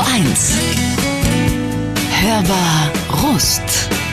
1. Hörbar Rust.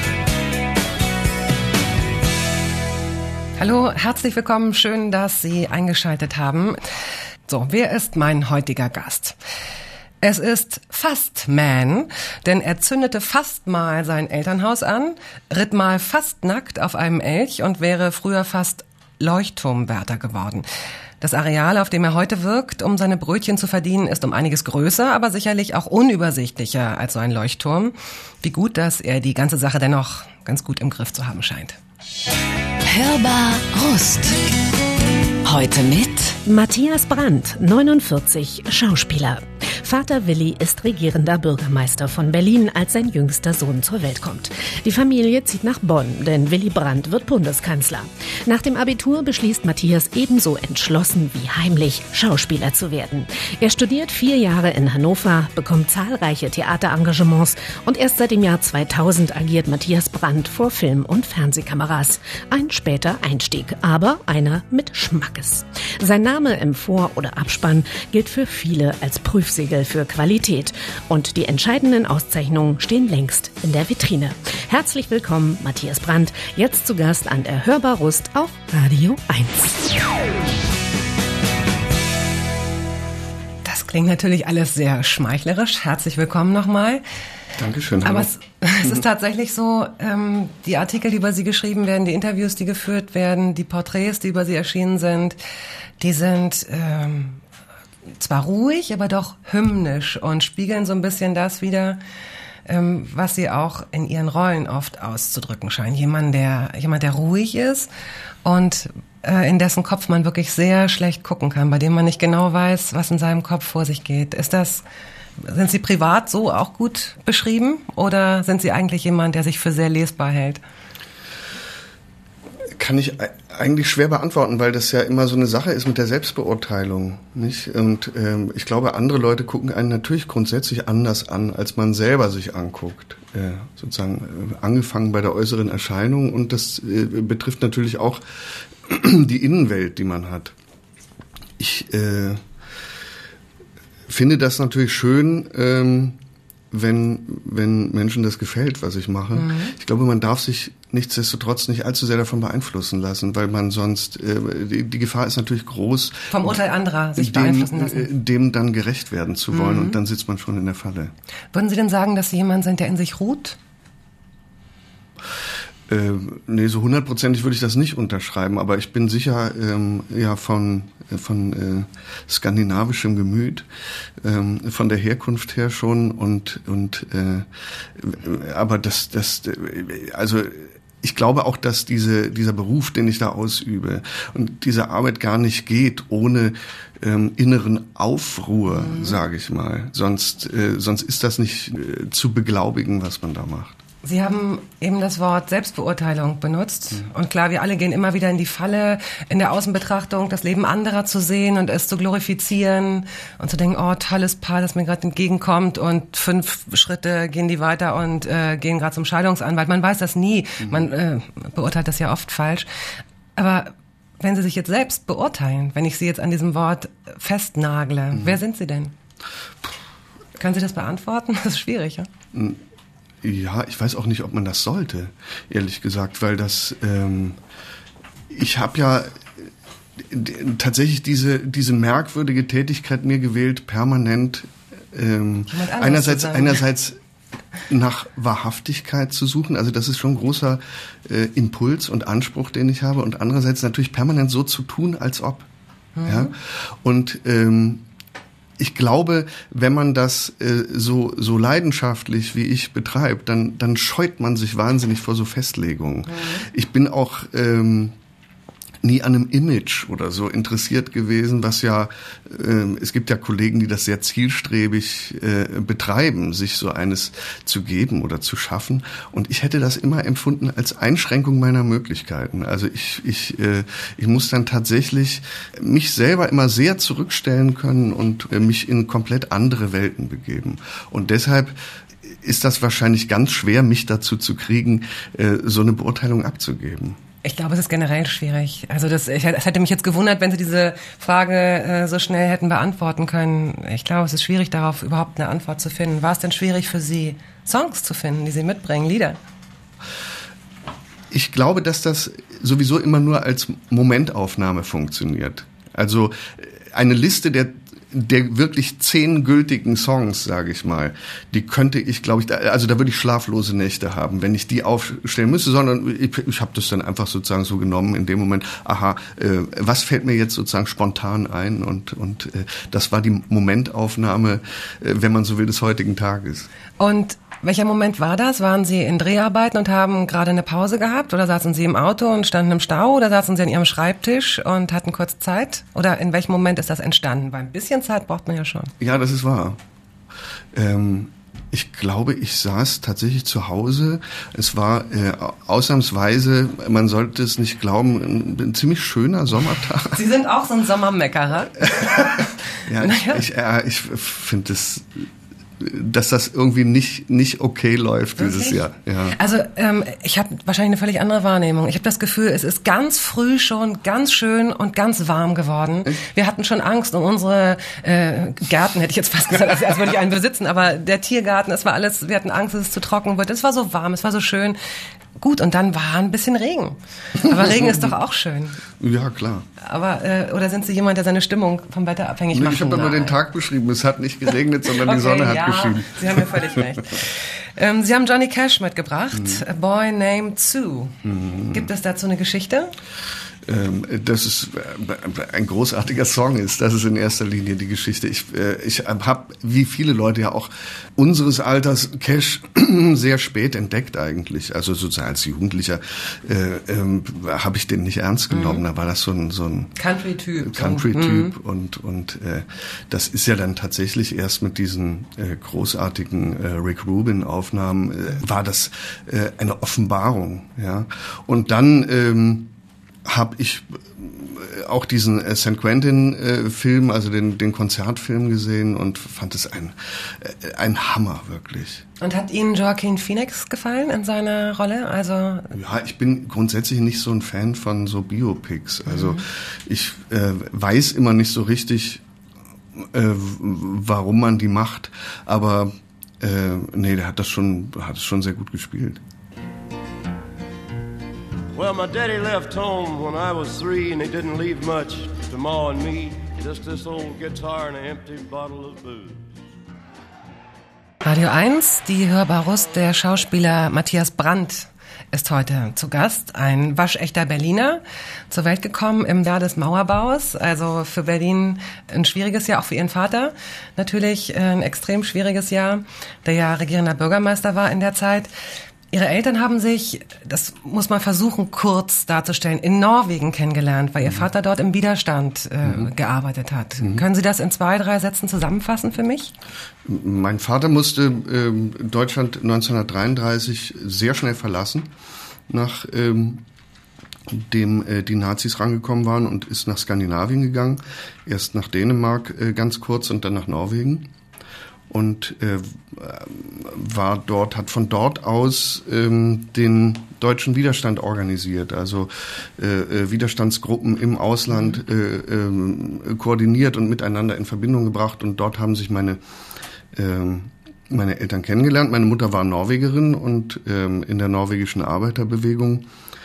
Hallo, herzlich willkommen. Schön, dass Sie eingeschaltet haben. So, wer ist mein heutiger Gast? Es ist fast Man, denn er zündete fast mal sein Elternhaus an, ritt mal fast nackt auf einem Elch und wäre früher fast Leuchtturmwärter geworden. Das Areal, auf dem er heute wirkt, um seine Brötchen zu verdienen, ist um einiges größer, aber sicherlich auch unübersichtlicher als so ein Leuchtturm. Wie gut, dass er die ganze Sache dennoch ganz gut im Griff zu haben scheint. Hörbar Rust. Heute mit Matthias Brandt, 49, Schauspieler. Vater Willi ist regierender Bürgermeister von Berlin, als sein jüngster Sohn zur Welt kommt. Die Familie zieht nach Bonn, denn Willy Brandt wird Bundeskanzler. Nach dem Abitur beschließt Matthias ebenso entschlossen wie heimlich, Schauspieler zu werden. Er studiert 4 Jahre in Hannover, bekommt zahlreiche Theaterengagements und erst seit dem Jahr 2000 agiert Matthias Brandt vor Film- und Fernsehkameras. Ein später Einstieg, aber einer mit Schmackes. Sein Name im Vor- oder Abspann gilt für viele als Prüfsiegel für Qualität. Und die entscheidenden Auszeichnungen stehen längst in der Vitrine. Herzlich willkommen, Matthias Brandt, jetzt zu Gast an der Hörbar Rust auf Radio 1. Das klingt natürlich alles sehr schmeichlerisch. Herzlich willkommen nochmal. Dankeschön. Aber es ist tatsächlich so, die Artikel, die über Sie geschrieben werden, die Interviews, die geführt werden, die Porträts, die über Sie erschienen sind, die sind zwar ruhig, aber doch hymnisch und spiegeln so ein bisschen das wider, was Sie auch in Ihren Rollen oft auszudrücken scheinen. Jemand, der ruhig ist und in dessen Kopf man wirklich sehr schlecht gucken kann, bei dem man nicht genau weiß, was in seinem Kopf vor sich geht. Sind Sie privat so auch gut beschrieben oder sind Sie eigentlich jemand, der sich für sehr lesbar hält? Kann ich eigentlich schwer beantworten, weil das ja immer so eine Sache ist mit der Selbstbeurteilung, nicht? Und ich glaube, andere Leute gucken einen natürlich grundsätzlich anders an, als man selber sich anguckt. Sozusagen angefangen bei der äußeren Erscheinung, und das betrifft natürlich auch die Innenwelt, die man hat. Ich finde das natürlich schön, wenn Menschen das gefällt, was ich mache. Mhm. Ich glaube, man darf sich nichtsdestotrotz nicht allzu sehr davon beeinflussen lassen, weil man sonst, die Gefahr ist natürlich groß, vom Urteil anderer sich beeinflussen lassen, dem dann gerecht werden zu wollen, und dann sitzt man schon in der Falle. Würden Sie denn sagen, dass Sie jemand sind, der in sich ruht? Nee, so 100%ig würde ich das nicht unterschreiben, aber ich bin sicher von skandinavischem Gemüt, von der Herkunft her schon, und aber also ich glaube auch, dass dieser Beruf, den ich da ausübe, und diese Arbeit gar nicht geht ohne inneren Aufruhr, sage ich mal. Sonst ist das nicht zu beglaubigen, was man da macht. Sie haben eben das Wort Selbstbeurteilung benutzt. Und klar, wir alle gehen immer wieder in die Falle, in der Außenbetrachtung das Leben anderer zu sehen und es zu glorifizieren und zu denken, oh, tolles Paar, das mir gerade entgegenkommt, und 5 Schritte gehen die weiter und gehen gerade zum Scheidungsanwalt. Man weiß das nie. Man beurteilt das ja oft falsch. Aber wenn Sie sich jetzt selbst beurteilen, wenn ich Sie jetzt an diesem Wort festnagle, wer sind Sie denn? Können Sie das beantworten? Das ist schwierig, ja? Ja, ich weiß auch nicht, ob man das sollte, ehrlich gesagt, weil ich habe ja tatsächlich diese merkwürdige Tätigkeit mir gewählt, permanent einerseits nach Wahrhaftigkeit zu suchen, also das ist schon ein großer Impuls und Anspruch, den ich habe, und andererseits natürlich permanent so zu tun, als ob. Ja? Und ich glaube, wenn man das so leidenschaftlich wie ich betreibt, dann scheut man sich wahnsinnig vor so Festlegungen. Ich bin auch nie an einem Image oder so interessiert gewesen, was ja, es gibt ja Kollegen, die das sehr zielstrebig betreiben, sich so eines zu geben oder zu schaffen. Und ich hätte das immer empfunden als Einschränkung meiner Möglichkeiten. Also ich muss dann tatsächlich mich selber immer sehr zurückstellen können und mich in komplett andere Welten begeben. Und deshalb ist das wahrscheinlich ganz schwer, mich dazu zu kriegen, so eine Beurteilung abzugeben. Ich glaube, es ist generell schwierig. Also es hätte mich jetzt gewundert, wenn Sie diese Frage so schnell hätten beantworten können. Ich glaube, es ist schwierig, darauf überhaupt eine Antwort zu finden. War es denn schwierig für Sie, Songs zu finden, die Sie mitbringen, Lieder? Ich glaube, dass das sowieso immer nur als Momentaufnahme funktioniert. Also eine Liste der wirklich 10 gültigen Songs, sage ich mal, die könnte ich, glaube ich, also da würde ich schlaflose Nächte haben, wenn ich die aufstellen müsste, sondern ich habe das dann einfach sozusagen so genommen in dem Moment, was fällt mir jetzt sozusagen spontan ein und das war die Momentaufnahme, wenn man so will, des heutigen Tages. Und welcher Moment war das? Waren Sie in Dreharbeiten und haben gerade eine Pause gehabt? Oder saßen Sie im Auto und standen im Stau? Oder saßen Sie an Ihrem Schreibtisch und hatten kurz Zeit? Oder in welchem Moment ist das entstanden? Weil ein bisschen Zeit braucht man ja schon. Ja, das ist wahr. Ich glaube, ich saß tatsächlich zu Hause. Es war ausnahmsweise, man sollte es nicht glauben, ein ziemlich schöner Sommertag. Sie sind auch so ein Sommermeckerer. Ja, naja. Ich finde es, dass das irgendwie nicht okay läuft dieses Jahr. Ja. Also ich habe wahrscheinlich eine völlig andere Wahrnehmung. Ich habe das Gefühl, es ist ganz früh schon ganz schön und ganz warm geworden. Wir hatten schon Angst um unsere Gärten, hätte ich jetzt fast gesagt, als würde ich einen besitzen, aber der Tiergarten, es war alles, wir hatten Angst, dass es zu trocken wird. Es war so warm, es war so schön. Gut, und dann war ein bisschen Regen. Aber Regen ist doch auch schön. Ja, klar. Aber, oder sind Sie jemand, der seine Stimmung vom Wetter abhängig macht? Ich habe nur den Tag beschrieben. Es hat nicht geregnet, sondern die Sonne hat geschienen. Sie haben ja völlig recht. Sie haben Johnny Cash mitgebracht, A Boy Named Sue. Gibt es dazu eine Geschichte? Dass es ein großartiger Song ist. Das ist in erster Linie die Geschichte. Ich habe, wie viele Leute ja auch unseres Alters, Cash sehr spät entdeckt eigentlich. Also sozusagen als Jugendlicher habe ich den nicht ernst genommen. Da war das so ein Country-Typ. Und das ist ja dann tatsächlich erst mit diesen großartigen Rick Rubin-Aufnahmen war das eine Offenbarung. Ja. Und dann habe ich auch diesen St. Quentin-Film, also den Konzertfilm gesehen und fand es ein Hammer, wirklich. Und hat Ihnen Joaquin Phoenix gefallen in seiner Rolle? Also ja, ich bin grundsätzlich nicht so ein Fan von so Biopics. Also ich weiß immer nicht so richtig, warum man die macht, aber der hat es schon sehr gut gespielt. Well, my daddy left home when I was 3 and he didn't leave much to Ma and me. Just this old guitar and an empty bottle of booze. Radio 1, die Hörbar-Rust, der Schauspieler Matthias Brandt ist heute zu Gast. Ein waschechter Berliner, zur Welt gekommen im Jahr des Mauerbaus. Also für Berlin ein schwieriges Jahr, auch für Ihren Vater natürlich ein extrem schwieriges Jahr, der ja regierender Bürgermeister war in der Zeit. Ihre Eltern haben sich, das muss man versuchen kurz darzustellen, in Norwegen kennengelernt, weil Ihr Vater dort im Widerstand gearbeitet hat. Können Sie das in 2, 3 Sätzen zusammenfassen für mich? Mein Vater musste Deutschland 1933 sehr schnell verlassen, nachdem die Nazis rangekommen waren, und ist nach Skandinavien gegangen. Erst nach Dänemark ganz kurz und dann nach Norwegen. Und hat von dort aus den deutschen Widerstand organisiert, also Widerstandsgruppen im Ausland koordiniert und miteinander in Verbindung gebracht. Und dort haben sich meine Eltern kennengelernt. Meine Mutter war Norwegerin und in der norwegischen Arbeiterbewegung.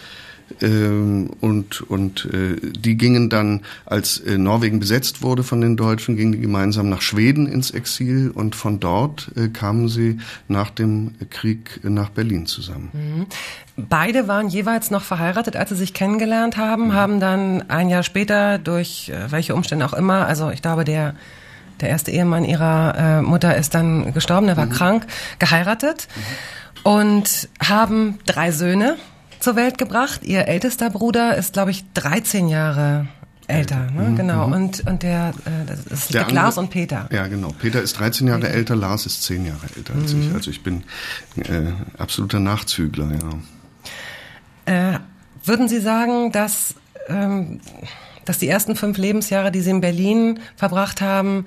Die gingen dann, als Norwegen besetzt wurde von den Deutschen, gingen die gemeinsam nach Schweden ins Exil, und von dort kamen sie nach dem Krieg nach Berlin zusammen. Beide waren jeweils noch verheiratet, als sie sich kennengelernt haben, haben dann ein Jahr später durch welche Umstände auch immer, also ich glaube der erste Ehemann ihrer Mutter ist dann gestorben, der war krank, geheiratet und haben 3 Söhne zur Welt gebracht. Ihr ältester Bruder ist, glaube ich, 13 Jahre älter, ne? Genau. Und das ist Lars und Peter. Ja, genau. Peter ist 13 Jahre älter, Lars ist 10 Jahre älter als ich. Also ich bin absoluter Nachzügler, ja. Würden Sie sagen, dass die ersten 5 Lebensjahre, die Sie in Berlin verbracht haben,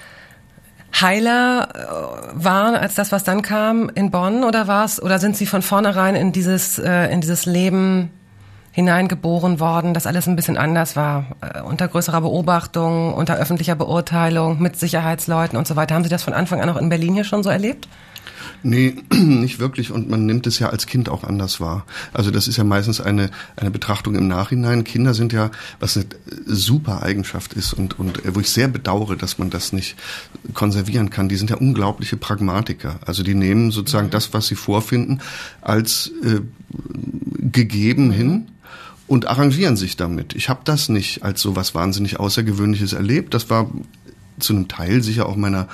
heiler waren als das, was dann kam in Bonn, oder sind Sie von vornherein in dieses Leben hineingeboren worden, dass alles ein bisschen anders war, unter größerer Beobachtung, unter öffentlicher Beurteilung, mit Sicherheitsleuten und so weiter. Haben Sie das von Anfang an auch in Berlin hier schon so erlebt? Nee, nicht wirklich, und man nimmt es ja als Kind auch anders wahr. Also das ist ja meistens eine Betrachtung im Nachhinein. Kinder sind ja, was eine super Eigenschaft ist und wo ich sehr bedauere, dass man das nicht konservieren kann, die sind ja unglaubliche Pragmatiker. Also die nehmen sozusagen das, was sie vorfinden, als gegeben hin und arrangieren sich damit. Ich habe das nicht als so was wahnsinnig Außergewöhnliches erlebt. Das war zu einem Teil sicher auch meiner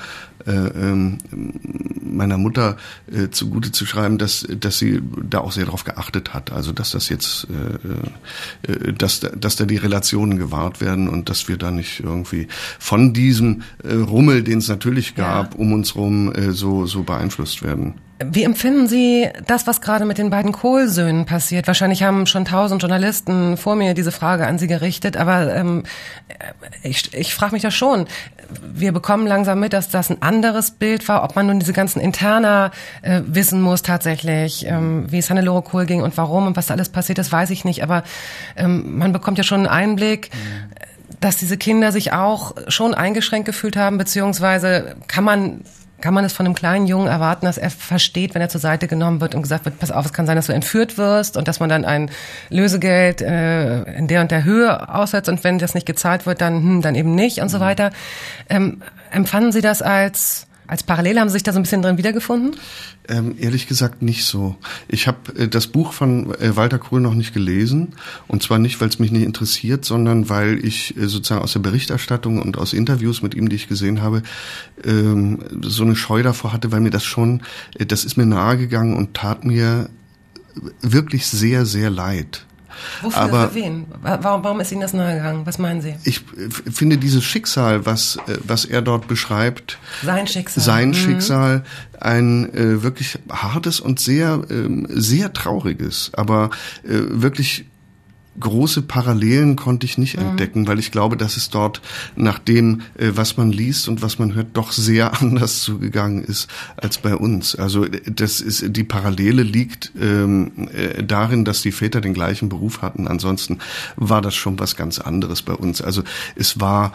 Mutter zugute zu schreiben, dass sie da auch sehr drauf geachtet hat. Also dass das jetzt, dass da die Relationen gewahrt werden und dass wir da nicht irgendwie von diesem Rummel, den es natürlich gab, um uns rum so beeinflusst werden. Wie empfinden Sie das, was gerade mit den beiden Kohl-Söhnen passiert? Wahrscheinlich haben schon 1000 Journalisten vor mir diese Frage an Sie gerichtet, aber ich frage mich das schon. Wir bekommen langsam mit, dass das ein anderes Bild war, ob man nun diese ganzen Interna wissen muss tatsächlich, wie es Hannelore Kohl ging und warum und was da alles passiert ist, weiß ich nicht. Aber man bekommt ja schon einen Einblick, dass diese Kinder sich auch schon eingeschränkt gefühlt haben, beziehungsweise kann man es von einem kleinen Jungen erwarten, dass er versteht, wenn er zur Seite genommen wird und gesagt wird, pass auf, es kann sein, dass du entführt wirst und dass man dann ein Lösegeld in der und der Höhe aussetzt und wenn das nicht gezahlt wird, dann eben nicht und so weiter. Empfanden Sie das als Parallele? Haben Sie sich da so ein bisschen drin wiedergefunden? Ehrlich gesagt nicht so. Ich habe das Buch von Walter Kohl noch nicht gelesen. Und zwar nicht, weil es mich nicht interessiert, sondern weil ich sozusagen aus der Berichterstattung und aus Interviews mit ihm, die ich gesehen habe, so eine Scheu davor hatte, weil mir das ist mir nahegegangen und tat mir wirklich sehr, sehr leid. Wofür? Für wen? Warum ist Ihnen das nahegegangen? Was meinen Sie? Ich finde dieses Schicksal, was er dort beschreibt, sein Schicksal, ein wirklich hartes und sehr, sehr trauriges, aber wirklich große Parallelen konnte ich nicht entdecken, weil ich glaube, dass es dort nach dem, was man liest und was man hört, doch sehr anders zugegangen ist als bei uns. Also die Parallele liegt darin, dass die Väter den gleichen Beruf hatten. Ansonsten war das schon was ganz anderes bei uns. Also es war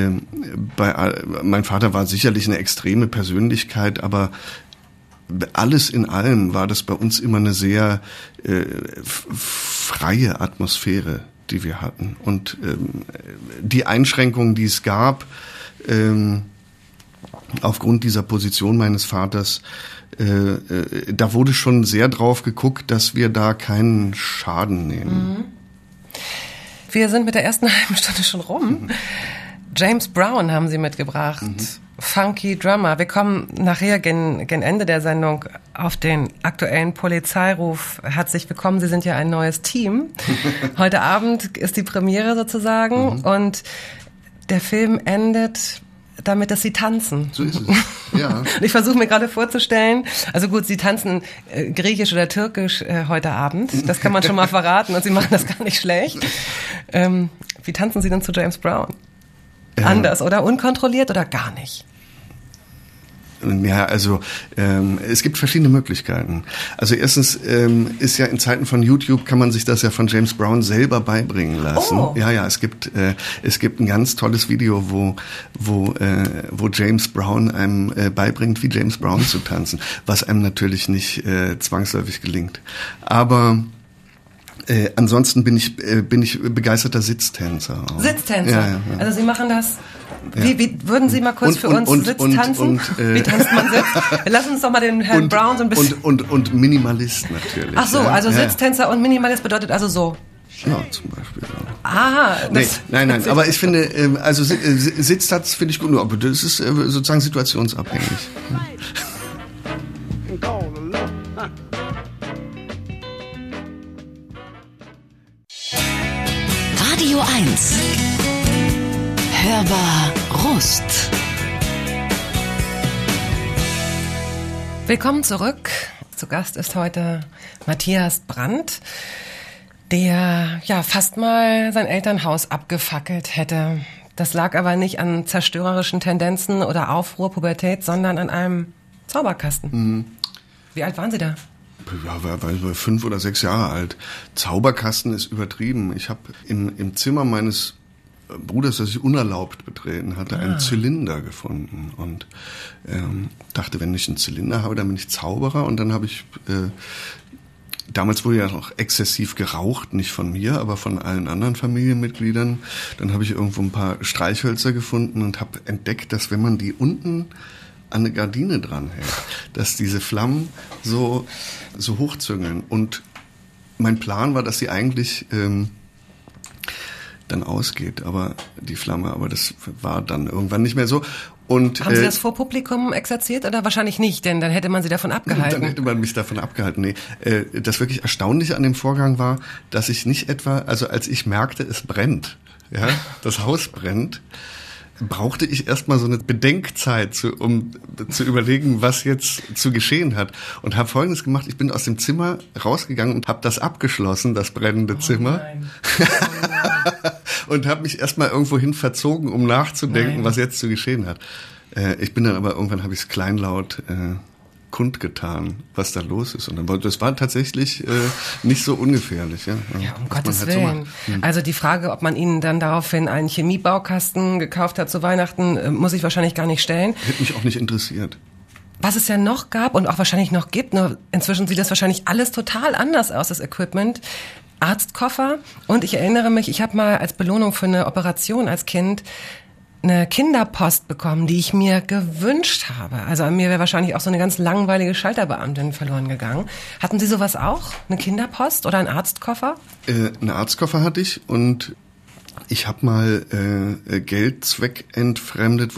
mein Vater war sicherlich eine extreme Persönlichkeit, aber alles in allem war das bei uns immer eine sehr freie Atmosphäre, die wir hatten. Und die Einschränkungen, die es gab, aufgrund dieser Position meines Vaters, da wurde schon sehr drauf geguckt, dass wir da keinen Schaden nehmen. Wir sind mit der ersten halben Stunde schon rum. James Brown haben Sie mitgebracht. Funky Drummer. Wir kommen nachher gen Ende der Sendung auf den aktuellen Polizeiruf. Herzlich willkommen, Sie sind ja ein neues Team. Heute Abend ist die Premiere sozusagen und der Film endet damit, dass Sie tanzen. So ist es, ja. Ich versuche mir gerade vorzustellen, also gut, Sie tanzen griechisch oder türkisch heute Abend, das kann man schon mal verraten und Sie machen das gar nicht schlecht. Wie tanzen Sie denn zu James Brown? Anders, oder? Unkontrolliert oder gar nicht? Ja, also es gibt verschiedene Möglichkeiten. Also erstens ist ja in Zeiten von YouTube kann man sich das ja von James Brown selber beibringen lassen. Oh. Ja, es gibt ein ganz tolles Video, wo James Brown einem beibringt, wie James Brown zu tanzen, was einem natürlich nicht zwangsläufig gelingt. Aber ansonsten bin ich begeisterter Sitztänzer. Auch. Sitztänzer? Ja. Also Sie machen das. Ja. Wie würden Sie mal kurz für uns Sitz tanzen? Wie tanzt man Sitz? Lass uns doch mal den Herrn Brown so ein bisschen... Und Minimalist natürlich. Ach so, also Sitztänzer und Minimalist bedeutet also so... Ja, zum Beispiel. Ja. Ah, nein, aber ich finde, also Sitztanz finde ich gut, aber das ist sozusagen situationsabhängig. Radio 1. Hörbar Rust. Willkommen zurück. Zu Gast ist heute Matthias Brandt, der ja fast mal sein Elternhaus abgefackelt hätte. Das lag aber nicht an zerstörerischen Tendenzen oder Aufruhr, Pubertät, sondern an einem Zauberkasten. Wie alt waren Sie da? war 5 oder 6 Jahre alt. Zauberkasten ist übertrieben. Ich habe im Zimmer meines Bruders, das ich unerlaubt betreten hatte, einen Zylinder gefunden und dachte, wenn ich einen Zylinder habe, dann bin ich Zauberer. Und dann habe ich damals wurde ja noch exzessiv geraucht, nicht von mir, aber von allen anderen Familienmitgliedern. Dann habe ich irgendwo ein paar Streichhölzer gefunden und habe entdeckt, dass wenn man die unten an eine Gardine dranhält, dass diese Flammen so hochzüngeln. Und mein Plan war, dass sie eigentlich dann ausgeht, aber das war dann irgendwann nicht mehr so. Und, haben Sie das vor Publikum exerziert oder wahrscheinlich nicht, denn dann hätte man Sie davon abgehalten? Dann hätte man mich davon abgehalten. Nee, das wirklich Erstaunliche an dem Vorgang war, dass ich nicht etwa, also als ich merkte, es brennt, ja, das Haus brennt, brauchte ich erstmal so eine Bedenkzeit, um zu überlegen, was jetzt zu geschehen hat. Und habe Folgendes gemacht, ich bin aus dem Zimmer rausgegangen und habe das abgeschlossen, das brennende Zimmer. Nein. Und habe mich erstmal irgendwohin verzogen, um nachzudenken, was jetzt zu geschehen hat. Ich bin dann aber, irgendwann habe ich es kleinlaut kundgetan, was da los ist. Und dann, das war tatsächlich nicht so ungefährlich. Ja, um Gottes Willen. Also die Frage, ob man Ihnen dann daraufhin einen Chemiebaukasten gekauft hat zu Weihnachten, muss ich wahrscheinlich gar nicht stellen. Hätte mich auch nicht interessiert. Was es ja noch gab und auch wahrscheinlich noch gibt, nur inzwischen sieht das wahrscheinlich alles total anders aus, das Equipment. Arztkoffer. Und ich erinnere mich, ich habe mal als Belohnung für eine Operation als Kind eine Kinderpost bekommen, die ich mir gewünscht habe. Also an mir wäre wahrscheinlich auch so eine ganz langweilige Schalterbeamtin verloren gegangen. Hatten Sie sowas auch? Eine Kinderpost oder einen Arztkoffer? Einen Arztkoffer hatte ich und ich habe mal Geld zweckentfremdet,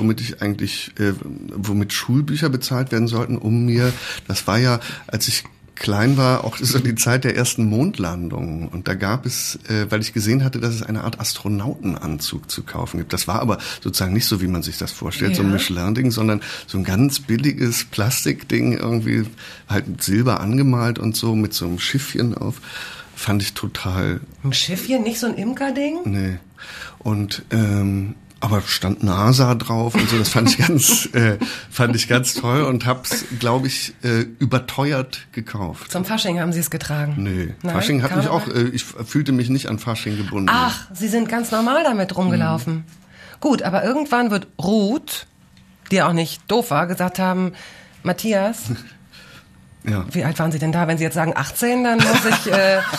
womit Schulbücher bezahlt werden sollten, das war ja, als ich klein war, auch so die Zeit der ersten Mondlandungen. Und da gab es, weil ich gesehen hatte, dass es eine Art Astronautenanzug zu kaufen gibt. Das war aber sozusagen nicht so, wie man sich das vorstellt, so ein Michelin-Ding, sondern so ein ganz billiges Plastikding, irgendwie halt mit Silber angemalt und so, mit so einem Schiffchen auf. Fand ich total... Ein Schiffchen, nicht so ein Imker-Ding? Nee. Und aber stand NASA drauf und so, das fand ich ganz toll und hab's, glaube ich, überteuert gekauft. Zum Fasching haben Sie es getragen? Nee, nein, Fasching hat mich auch, ich fühlte mich nicht an Fasching gebunden. Ach, Sie sind ganz normal damit rumgelaufen. Gut, aber irgendwann wird Ruth, die auch nicht doof war, gesagt haben, Matthias... Ja. Wie alt waren Sie denn da? Wenn Sie jetzt sagen 18, dann muss ich...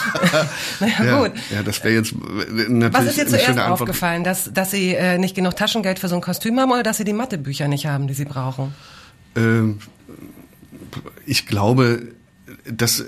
gut. Ja, das wäre jetzt natürlich... Was ist dir zuerst aufgefallen? Dass Sie nicht genug Taschengeld für so ein Kostüm haben oder dass Sie die Mathebücher nicht haben, die Sie brauchen? Ich glaube, dass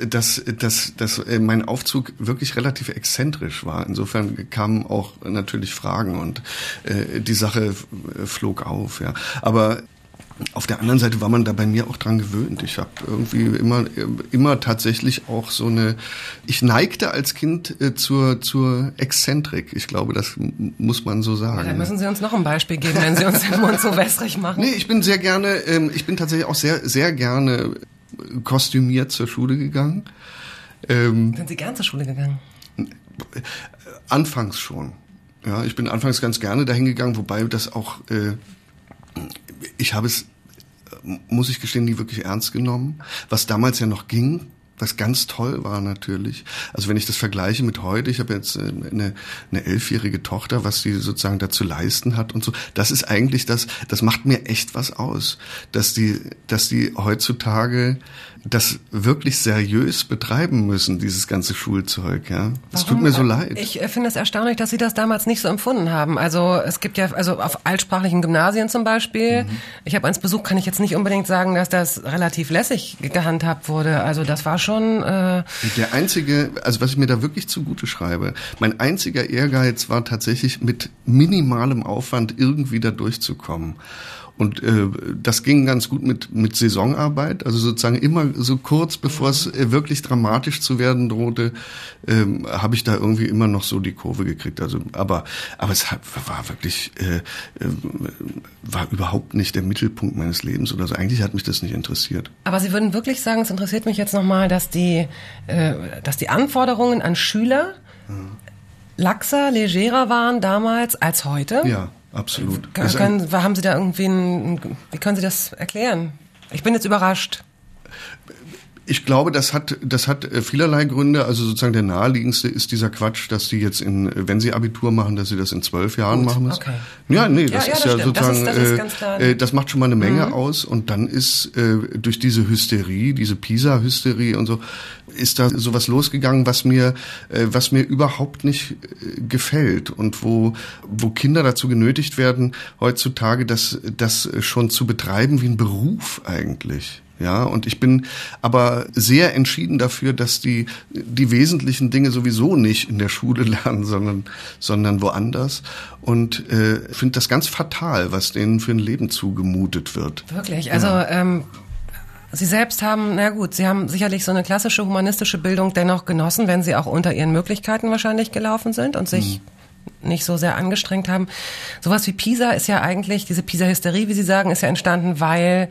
mein Aufzug wirklich relativ exzentrisch war. Insofern kamen auch natürlich Fragen und die Sache flog auf. Ja. Aber... Auf der anderen Seite war man da bei mir auch dran gewöhnt. Ich habe irgendwie immer tatsächlich auch ich neigte als Kind zur Exzentrik. Ich glaube, das muss man so sagen. Dann müssen Sie uns noch ein Beispiel geben, wenn Sie uns den Mund so wässrig machen. Nee, ich bin tatsächlich auch sehr, sehr gerne kostümiert zur Schule gegangen. Sind Sie gern zur Schule gegangen? Anfangs schon. Ja, ich bin anfangs ganz gerne dahin gegangen, wobei das auch... Ich habe es, muss ich gestehen, nie wirklich ernst genommen. Was damals ja noch ging, was ganz toll war natürlich. Also wenn ich das vergleiche mit heute, ich habe jetzt eine 11-jährige Tochter, was sie sozusagen da zu leisten hat und so. Das ist eigentlich das macht mir echt was aus, dass die heutzutage das wirklich seriös betreiben müssen, dieses ganze Schulzeug, ja. Es tut mir so leid. Ich finde es erstaunlich, dass Sie das damals nicht so empfunden haben. Also es gibt ja, also auf altsprachlichen Gymnasien zum Beispiel, ich habe eins besucht, kann ich jetzt nicht unbedingt sagen, dass das relativ lässig gehandhabt wurde. Also das war schon... Der einzige, also was ich mir da wirklich zugute schreibe, mein einziger Ehrgeiz war tatsächlich mit minimalem Aufwand irgendwie da durchzukommen. Und das ging ganz gut mit Saisonarbeit, also sozusagen immer so kurz, bevor es wirklich dramatisch zu werden drohte, habe ich da irgendwie immer noch so die Kurve gekriegt. Also, aber es war wirklich war überhaupt nicht der Mittelpunkt meines Lebens oder so. Eigentlich hat mich das nicht interessiert. Aber Sie würden wirklich sagen, es interessiert mich jetzt nochmal, dass die Anforderungen an Schüler laxer, legerer waren damals als heute? Ja. Absolut. Haben Sie da irgendwie wie können Sie das erklären? Ich bin jetzt überrascht. Ich glaube, das hat vielerlei Gründe. Also sozusagen der naheliegendste ist dieser Quatsch, dass die jetzt wenn sie Abitur machen, dass sie das in 12 Jahren machen müssen. Okay. Ja, nee, das ist ja stimmt. sozusagen, das ist ganz klar. Das macht schon mal eine Menge aus. Und dann ist durch diese Hysterie, diese PISA-Hysterie und so, ist da sowas losgegangen, was mir überhaupt nicht gefällt und wo Kinder dazu genötigt werden, heutzutage das schon zu betreiben wie ein Beruf eigentlich. Ja, und ich bin aber sehr entschieden dafür, dass die wesentlichen Dinge sowieso nicht in der Schule lernen, sondern woanders. Und finde das ganz fatal, was denen für ein Leben zugemutet wird. Wirklich, also Sie selbst haben, Sie haben sicherlich so eine klassische humanistische Bildung dennoch genossen, wenn Sie auch unter Ihren Möglichkeiten wahrscheinlich gelaufen sind und sich nicht so sehr angestrengt haben. Sowas wie PISA ist ja eigentlich, diese PISA-Hysterie, wie Sie sagen, ist ja entstanden, weil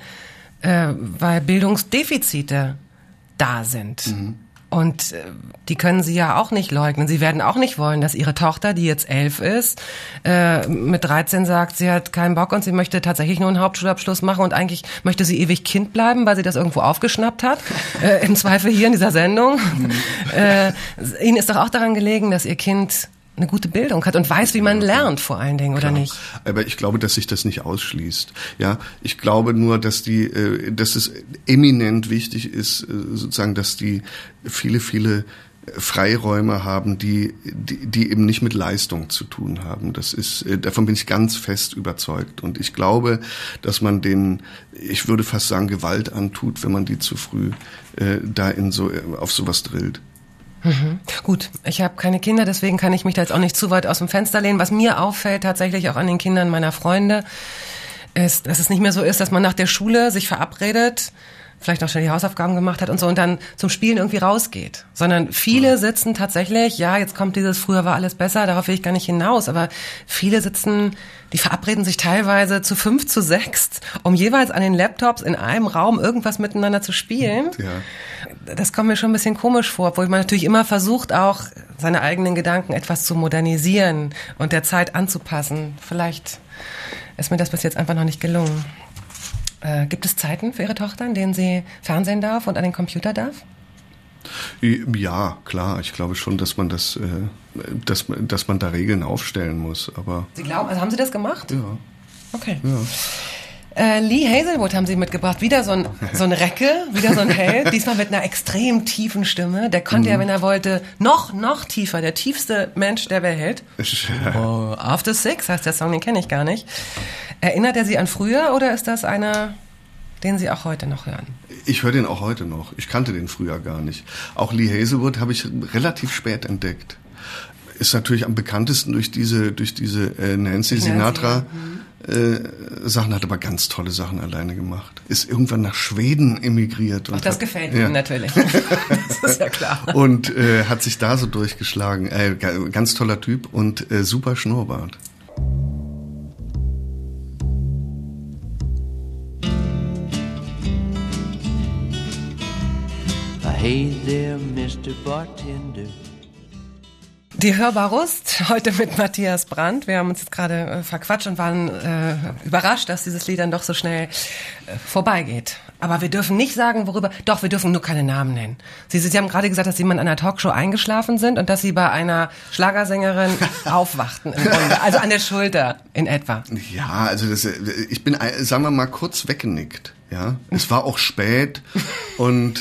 Bildungsdefizite da sind. Und die können Sie ja auch nicht leugnen. Sie werden auch nicht wollen, dass Ihre Tochter, die jetzt 11 ist, mit 13 sagt, sie hat keinen Bock und sie möchte tatsächlich nur einen Hauptschulabschluss machen und eigentlich möchte sie ewig Kind bleiben, weil sie das irgendwo aufgeschnappt hat. Im Zweifel hier in dieser Sendung. Ihnen ist doch auch daran gelegen, dass Ihr Kind eine gute Bildung hat und weiß, wie man lernt, vor allen Dingen, oder nicht? Aber ich glaube, dass sich das nicht ausschließt. Ja, ich glaube nur, dass es eminent wichtig ist, sozusagen, dass die viele Freiräume haben, die eben nicht mit Leistung zu tun haben. Davon bin ich ganz fest überzeugt. Und ich glaube, dass man denen, ich würde fast sagen, Gewalt antut, wenn man die zu früh auf sowas drillt. Gut, ich habe keine Kinder, deswegen kann ich mich da jetzt auch nicht zu weit aus dem Fenster lehnen. Was mir auffällt tatsächlich auch an den Kindern meiner Freunde, ist, dass es nicht mehr so ist, dass man nach der Schule sich verabredet, vielleicht noch schnell die Hausaufgaben gemacht hat und so und dann zum Spielen irgendwie rausgeht. Sondern viele sitzen tatsächlich, jetzt kommt früher war alles besser, darauf will ich gar nicht hinaus, aber viele die verabreden sich teilweise zu 5, zu 6, um jeweils an den Laptops in einem Raum irgendwas miteinander zu spielen. Ja. Das kommt mir schon ein bisschen komisch vor, obwohl man natürlich immer versucht, auch seine eigenen Gedanken etwas zu modernisieren und der Zeit anzupassen. Vielleicht ist mir das bis jetzt einfach noch nicht gelungen. Gibt es Zeiten für Ihre Tochter, in denen sie fernsehen darf und an den Computer darf? Ja, klar. Ich glaube schon, dass man dass man da Regeln aufstellen muss. Aber Sie glauben, also haben Sie das gemacht? Ja. Okay. Ja. Lee Hazelwood haben Sie mitgebracht. Wieder so ein Recke, wieder so ein Held. Diesmal mit einer extrem tiefen Stimme. Der konnte ja, wenn er wollte, noch tiefer. Der tiefste Mensch der Welt. After Six heißt der Song, den kenne ich gar nicht. Erinnert er Sie an früher oder ist das einer, den Sie auch heute noch hören? Ich höre den auch heute noch. Ich kannte den früher gar nicht. Auch Lee Hazelwood habe ich relativ spät entdeckt. Ist natürlich am bekanntesten durch diese Nancy Sinatra Sachen, hat aber ganz tolle Sachen alleine gemacht. Ist irgendwann nach Schweden emigriert. Und das gefällt ihm natürlich. Das ist ja klar. Und hat sich da so durchgeschlagen. Ganz toller Typ und super Schnurrbart. Hey there, Mr. Bartender. Die Hörbarust, heute mit Matthias Brandt. Wir haben uns jetzt gerade verquatscht und waren überrascht, dass dieses Lied dann doch so schnell vorbeigeht. Aber wir dürfen nicht sagen, worüber. Doch, wir dürfen nur keine Namen nennen. Sie haben gerade gesagt, dass Sie mal in einer Talkshow eingeschlafen sind und dass Sie bei einer Schlagersängerin aufwachten im Grunde. Also an der Schulter in etwa. Ja, also ich bin, sagen wir mal, kurz weggenickt. Ja, es war auch spät und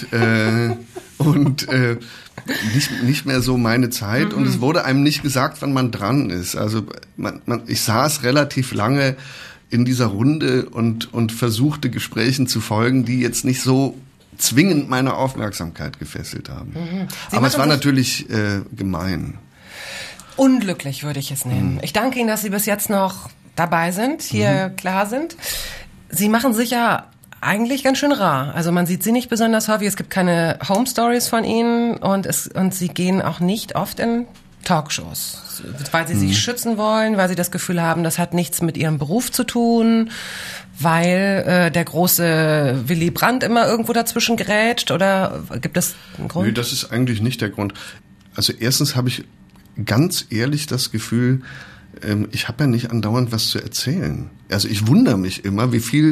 nicht mehr so meine Zeit und es wurde einem nicht gesagt, wann man dran ist. Also ich saß relativ lange in dieser Runde und versuchte Gesprächen zu folgen, die jetzt nicht so zwingend meine Aufmerksamkeit gefesselt haben. Aber es war natürlich gemein. Unglücklich würde ich es nennen. Ich danke Ihnen, dass Sie bis jetzt noch dabei sind, hier klar sind. Sie machen sicher eigentlich ganz schön rar. Also man sieht Sie nicht besonders häufig. Es gibt keine Home Stories von Ihnen und Sie gehen auch nicht oft in Talkshows, weil Sie sich schützen wollen, weil Sie das Gefühl haben, das hat nichts mit Ihrem Beruf zu tun, weil der große Willy Brandt immer irgendwo dazwischen grätscht, oder gibt es einen Grund? Nee, das ist eigentlich nicht der Grund. Also erstens habe ich ganz ehrlich das Gefühl, ich habe ja nicht andauernd was zu erzählen. Also ich wundere mich immer, wie viel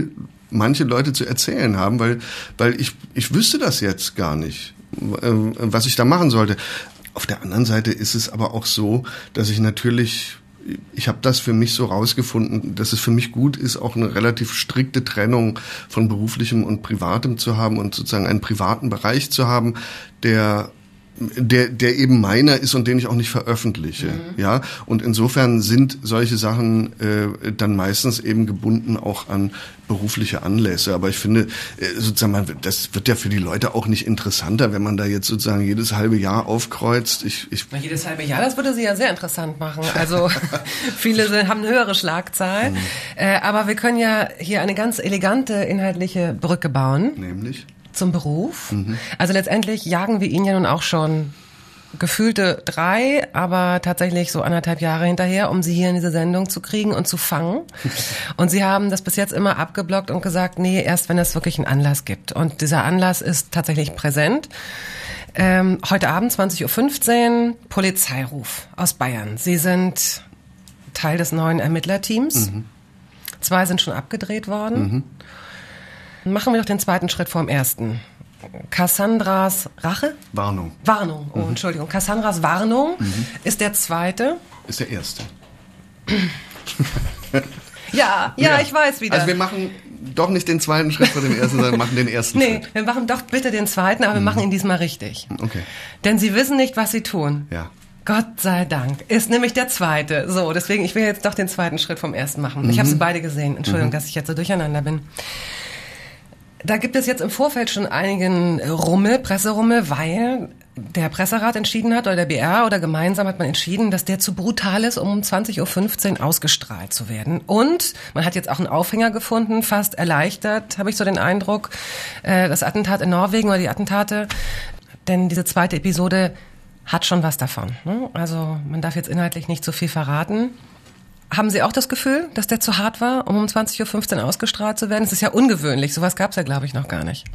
manche Leute zu erzählen haben, weil ich wüsste das jetzt gar nicht, was ich da machen sollte. Auf der anderen Seite ist es aber auch so, dass ich habe das für mich so rausgefunden, dass es für mich gut ist, auch eine relativ strikte Trennung von beruflichem und privatem zu haben und sozusagen einen privaten Bereich zu haben, der eben meiner ist und den ich auch nicht veröffentliche, ja. Und insofern sind solche Sachen dann meistens eben gebunden auch an berufliche Anlässe. Aber ich finde, sozusagen, das wird ja für die Leute auch nicht interessanter, wenn man da jetzt sozusagen jedes halbe Jahr aufkreuzt. Jedes halbe Jahr, das würde sie ja sehr interessant machen. Also viele haben eine höhere Schlagzahl. Aber wir können ja hier eine ganz elegante inhaltliche Brücke bauen. Nämlich? Zum Beruf. Also letztendlich jagen wir ihn ja nun auch schon gefühlte 3, aber tatsächlich so 1,5 Jahre hinterher, um sie hier in diese Sendung zu kriegen und zu fangen. Und sie haben das bis jetzt immer abgeblockt und gesagt, nee, erst wenn es wirklich einen Anlass gibt. Und dieser Anlass ist tatsächlich präsent. Heute Abend, 20.15 Uhr, Polizeiruf aus Bayern. Sie sind Teil des neuen Ermittlerteams. 2 sind schon abgedreht worden. Machen wir doch den zweiten Schritt vor dem ersten. Cassandras Rache? Warnung. Oh, Entschuldigung. Cassandras Warnung ist der zweite. Ist der erste. Ja, ich weiß wieder. Also wir machen doch nicht den zweiten Schritt vor dem ersten, sondern machen den ersten Schritt. Nee, wir machen doch bitte den zweiten, aber wir machen ihn diesmal richtig. Okay. Denn sie wissen nicht, was sie tun. Ja. Gott sei Dank. Ist nämlich der zweite. So, deswegen, ich will jetzt doch den zweiten Schritt vom ersten machen. Ich habe sie beide gesehen. Entschuldigung, dass ich jetzt so durcheinander bin. Da gibt es jetzt im Vorfeld schon einigen Presserummel, weil der Presserat entschieden hat, oder der BR, oder gemeinsam hat man entschieden, dass der zu brutal ist, um 20.15 Uhr ausgestrahlt zu werden. Und man hat jetzt auch einen Aufhänger gefunden, fast erleichtert, habe ich so den Eindruck, das Attentat in Norwegen oder die Attentate. Denn diese zweite Episode hat schon was davon. Ne? Also man darf jetzt inhaltlich nicht so viel verraten. Haben Sie auch das Gefühl, dass der zu hart war, um 20.15 Uhr ausgestrahlt zu werden? Es ist ja ungewöhnlich. Sowas gab es ja, glaube ich, noch gar nicht.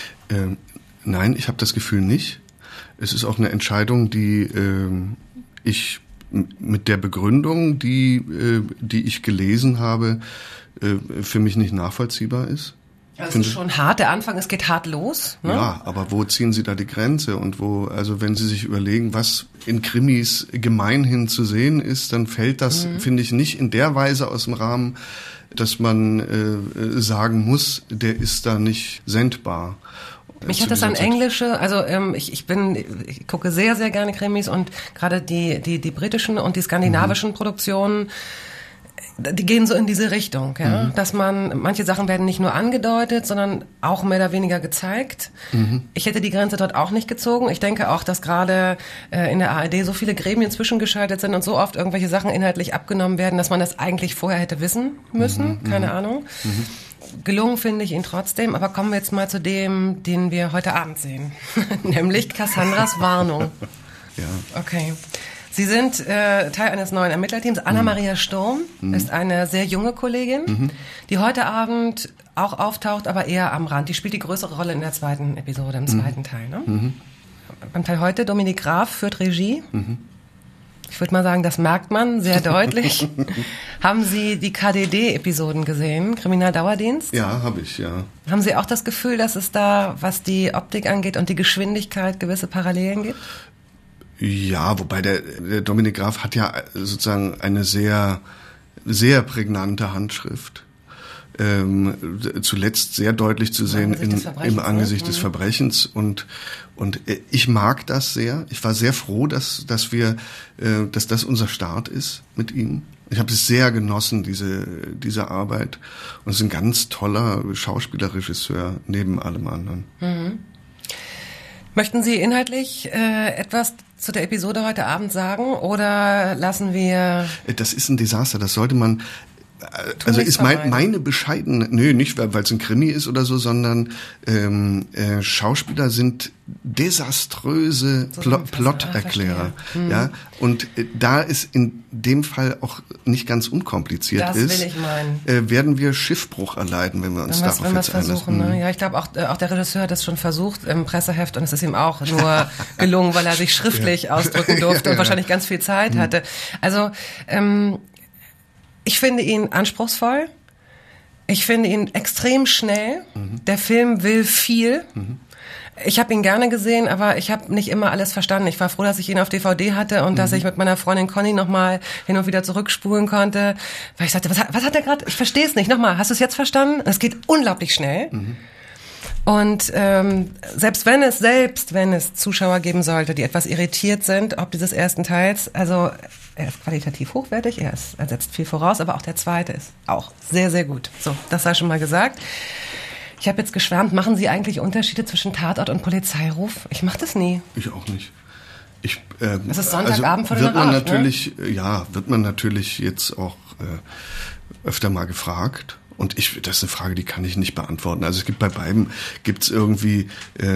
Nein, ich habe das Gefühl nicht. Es ist auch eine Entscheidung, die ich mit der Begründung, die ich gelesen habe, für mich nicht nachvollziehbar ist. Also es ist schon hart, der Anfang, es geht hart los. Ne? Ja, aber wo ziehen Sie da die Grenze? Und also wenn Sie sich überlegen, was in Krimis gemeinhin zu sehen ist, dann fällt das, finde ich, nicht in der Weise aus dem Rahmen, dass man sagen muss, der ist da nicht sendbar. Mich hat das an englische, also ich gucke sehr, sehr gerne Krimis und gerade die britischen und die skandinavischen Produktionen, die gehen so in diese Richtung, ja, dass manche Sachen werden nicht nur angedeutet, sondern auch mehr oder weniger gezeigt. Ich hätte die Grenze dort auch nicht gezogen. Ich denke auch, dass gerade in der ARD so viele Gremien zwischengeschaltet sind und so oft irgendwelche Sachen inhaltlich abgenommen werden, dass man das eigentlich vorher hätte wissen müssen. Keine Ahnung. Gelungen finde ich ihn trotzdem, aber kommen wir jetzt mal zu dem, den wir heute Abend sehen, nämlich Cassandras Warnung. Ja. Okay. Sie sind Teil eines neuen Ermittlerteams. Anna-Maria Sturm ist eine sehr junge Kollegin, die heute Abend auch auftaucht, aber eher am Rand. Die spielt die größere Rolle in der zweiten Episode, im zweiten Teil. Ne? Beim Teil heute, Dominik Graf führt Regie. Ich würde mal sagen, das merkt man sehr deutlich. Haben Sie die KDD-Episoden gesehen, Kriminaldauerdienst? Ja, habe ich, ja. Haben Sie auch das Gefühl, dass es da, was die Optik angeht und die Geschwindigkeit, gewisse Parallelen gibt? Ja, wobei der Dominik Graf hat ja sozusagen eine sehr, sehr prägnante Handschrift. Zuletzt sehr deutlich zu sehen im Angesicht des Verbrechens und ich mag das sehr. Ich war sehr froh, dass das unser Start ist mit ihm. Ich habe es sehr genossen, diese Arbeit, und es ist ein ganz toller Schauspieler-Regisseur neben allem anderen. Möchten Sie inhaltlich etwas zu der Episode heute Abend sagen oder lassen wir... Das ist ein Desaster, das sollte man... Also ist meine bescheidene, nicht weil es ein Krimi ist oder so, sondern Schauspieler sind desaströse Plot-Erklärer. Ja, und da es in dem Fall auch nicht ganz unkompliziert ist, werden wir Schiffbruch erleiden, wenn wir uns darauf jetzt einlassen. Ne? Ja, ich glaube auch der Regisseur hat das schon versucht im Presseheft und es ist ihm auch nur gelungen, weil er sich schriftlich ausdrücken durfte und wahrscheinlich ganz viel Zeit hatte. Also ich finde ihn anspruchsvoll. Ich finde ihn extrem schnell. Der Film will viel. Ich habe ihn gerne gesehen, aber ich habe nicht immer alles verstanden. Ich war froh, dass ich ihn auf DVD hatte und dass ich mit meiner Freundin Conny nochmal hin und wieder zurückspulen konnte. Weil ich sagte, was hat er gerade? Ich verstehe es nicht. Nochmal, hast du es jetzt verstanden? Es geht unglaublich schnell. Und selbst wenn es Zuschauer geben sollte, die etwas irritiert sind, ob dieses ersten Teils, also er ist qualitativ hochwertig, er setzt viel voraus, aber auch der zweite ist auch sehr, sehr gut. So, das sei schon mal gesagt. Ich habe jetzt geschwärmt, machen Sie eigentlich Unterschiede zwischen Tatort und Polizeiruf? Ich mache das nie. Ich auch nicht. Das ist Sonntagabend vor der wird man natürlich jetzt auch öfter mal gefragt. Und das ist eine Frage, die kann ich nicht beantworten. Also es gibt bei beiden irgendwie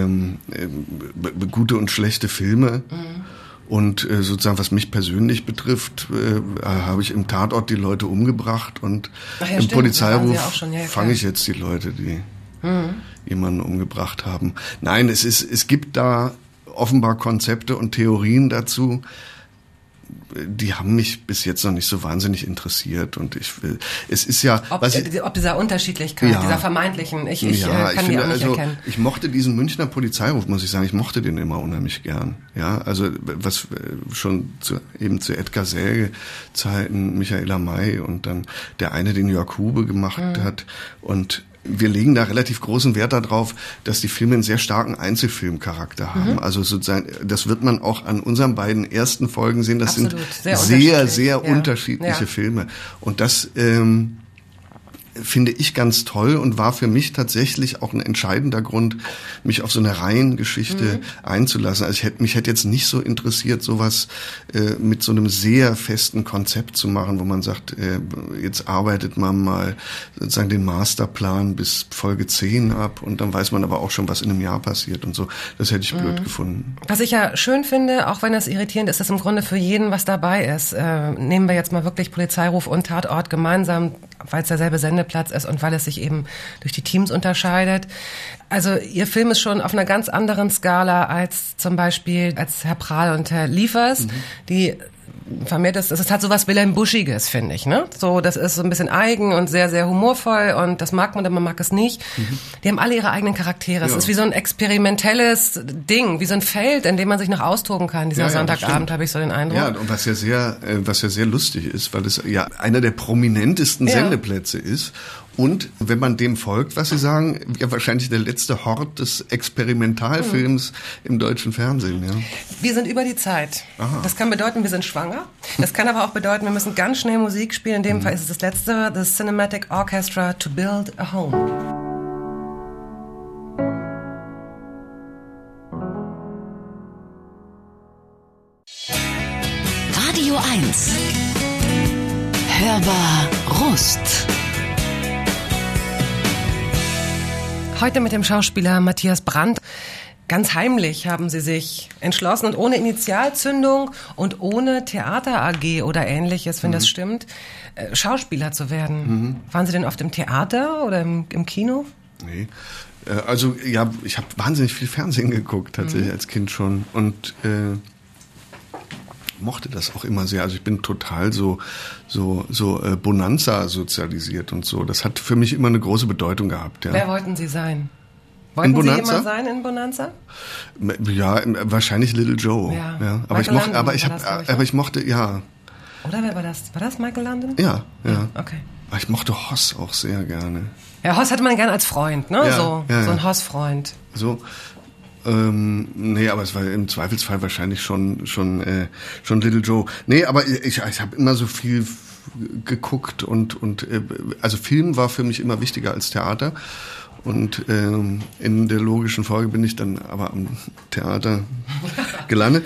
gute und schlechte Filme. Und sozusagen, was mich persönlich betrifft, habe ich im Tatort die Leute umgebracht und im Polizeiruf fange ich jetzt die Leute, die jemanden umgebracht haben. Nein, es gibt da offenbar Konzepte und Theorien dazu, die haben mich bis jetzt noch nicht so wahnsinnig interessiert und es ist ja... Ob dieser Unterschiedlichkeit, dieser vermeintlichen, ich kann die auch nicht erkennen. Ich mochte diesen Münchner Polizeiruf, muss ich sagen, ich mochte den immer unheimlich gern. Ja, also was schon zu Edgar Säge-Zeiten, Michaela May und dann der eine, den Jörg Hube gemacht hat und wir legen da relativ großen Wert darauf, dass die Filme einen sehr starken Einzelfilmcharakter haben. Also sozusagen, das wird man auch an unseren beiden ersten Folgen sehen. Das Absolut. Sind sehr unterschiedliche Filme. Und das finde ich ganz toll und war für mich tatsächlich auch ein entscheidender Grund, mich auf so eine Reihengeschichte einzulassen. Also mich hätte jetzt nicht so interessiert, sowas mit so einem sehr festen Konzept zu machen, wo man sagt, jetzt arbeitet man mal sozusagen den Masterplan bis Folge 10 ab und dann weiß man aber auch schon, was in einem Jahr passiert und so. Das hätte ich blöd gefunden. Was ich ja schön finde, auch wenn das irritierend ist, dass im Grunde für jeden was dabei ist. Nehmen wir jetzt mal wirklich Polizeiruf und Tatort gemeinsam, weil es derselbe Sendeplatz ist und weil es sich eben durch die Teams unterscheidet. Also Ihr Film ist schon auf einer ganz anderen Skala als zum Beispiel als Herr Prahl und Herr Liefers, die vermehrt ist, es hat so was Wilhelm Buschiges, finde ich, ne? So, das ist so ein bisschen eigen und sehr, sehr humorvoll und das mag man, aber man mag es nicht. Die haben alle ihre eigenen Charaktere. Es ist wie so ein experimentelles Ding, wie so ein Feld, in dem man sich noch austoben kann. Dieser Sonntagabend, habe ich so den Eindruck. Ja, und was ja sehr lustig ist, weil es ja einer der prominentesten Sendeplätze ist. Und wenn man dem folgt, was Sie sagen, ja wahrscheinlich der letzte Hort des Experimentalfilms im deutschen Fernsehen. Ja. Wir sind über die Zeit. Aha. Das kann bedeuten, wir sind schwanger. Das kann aber auch bedeuten, wir müssen ganz schnell Musik spielen. In dem Fall ist es das letzte, The Cinematic Orchestra to Build a Home. Radio 1. Hörbar Rust. Heute mit dem Schauspieler Matthias Brandt. Ganz heimlich haben Sie sich entschlossen und ohne Initialzündung und ohne Theater AG oder Ähnliches, wenn das stimmt, Schauspieler zu werden. Waren Sie denn oft im Theater oder im Kino? Nee. Also ja, ich habe wahnsinnig viel Fernsehen geguckt, tatsächlich als Kind schon und mochte das auch immer sehr. Also ich bin total so Bonanza sozialisiert und so. Das hat für mich immer eine große Bedeutung gehabt. Ja. Wer wollten Sie sein? Wollten Sie jemand sein in Bonanza? Ja, wahrscheinlich Little Joe. Ja. Aber ich mochte, ja. Oder wer war das? War das Michael London? Ja. Okay. Aber ich mochte Hoss auch sehr gerne. Ja, Hoss hatte man gerne als Freund, ne? Ja, so ein Hoss-Freund. So. Nee, aber es war im Zweifelsfall wahrscheinlich schon Little Joe. Nee, aber ich habe immer so viel geguckt und also Film war für mich immer wichtiger als Theater. Und in der logischen Folge bin ich dann aber am Theater gelandet.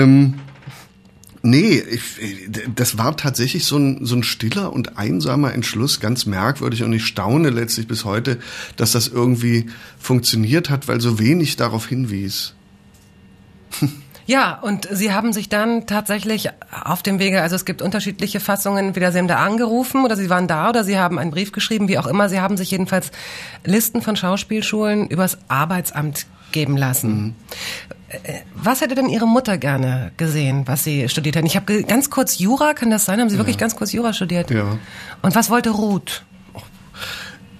Nee, das war tatsächlich so ein stiller und einsamer Entschluss, ganz merkwürdig. Und ich staune letztlich bis heute, dass das irgendwie funktioniert hat, weil so wenig darauf hinwies. Ja, und Sie haben sich dann tatsächlich auf dem Wege, also es gibt unterschiedliche Fassungen, entweder Sie haben da angerufen oder Sie waren da oder Sie haben einen Brief geschrieben, wie auch immer. Sie haben sich jedenfalls Listen von Schauspielschulen übers Arbeitsamt geben lassen. Was hätte denn Ihre Mutter gerne gesehen, was Sie studiert hat? Ich habe ganz kurz Jura, kann das sein? Haben Sie wirklich ganz kurz Jura studiert? Ja. Und was wollte Ruth?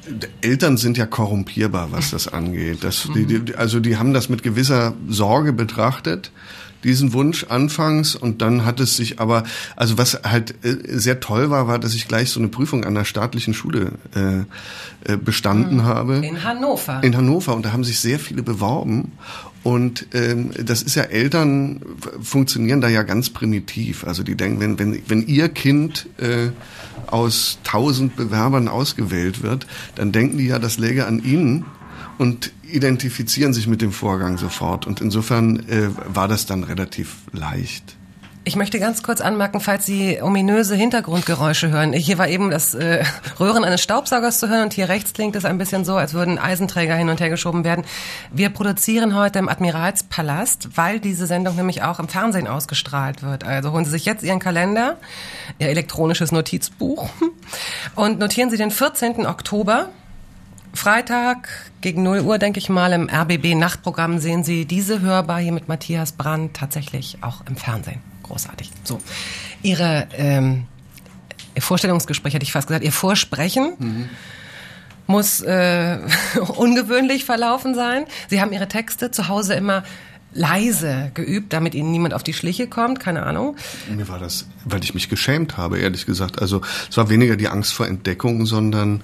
Eltern sind ja korrumpierbar, was das angeht. Die haben das mit gewisser Sorge betrachtet, diesen Wunsch anfangs, und dann hat es sich aber, also was halt sehr toll war, dass ich gleich so eine Prüfung an der staatlichen Schule bestanden habe. In Hannover. In Hannover, und da haben sich sehr viele beworben. Und das ist ja, Eltern funktionieren da ja ganz primitiv. Also die denken, wenn ihr Kind aus 1000 Bewerbern ausgewählt wird, dann denken die ja, das läge an ihnen und identifizieren sich mit dem Vorgang sofort. Und insofern war das dann relativ leicht. Ich möchte ganz kurz anmerken, falls Sie ominöse Hintergrundgeräusche hören. Hier war eben das Röhren eines Staubsaugers zu hören, und hier rechts klingt es ein bisschen so, als würden Eisenträger hin und her geschoben werden. Wir produzieren heute im Admiralspalast, weil diese Sendung nämlich auch im Fernsehen ausgestrahlt wird. Also holen Sie sich jetzt Ihren Kalender, Ihr elektronisches Notizbuch, und notieren Sie den 14. Oktober. Freitag gegen 0 Uhr, denke ich mal, im RBB-Nachtprogramm sehen Sie diese hörbar hier mit Matthias Brandt tatsächlich auch im Fernsehen. Großartig. So, Ihr Vorstellungsgespräch, hätte ich fast gesagt, Ihr Vorsprechen muss ungewöhnlich verlaufen sein. Sie haben Ihre Texte zu Hause immer leise geübt, damit Ihnen niemand auf die Schliche kommt, keine Ahnung. Mir war das, weil ich mich geschämt habe, ehrlich gesagt. Also es war weniger die Angst vor Entdeckung, sondern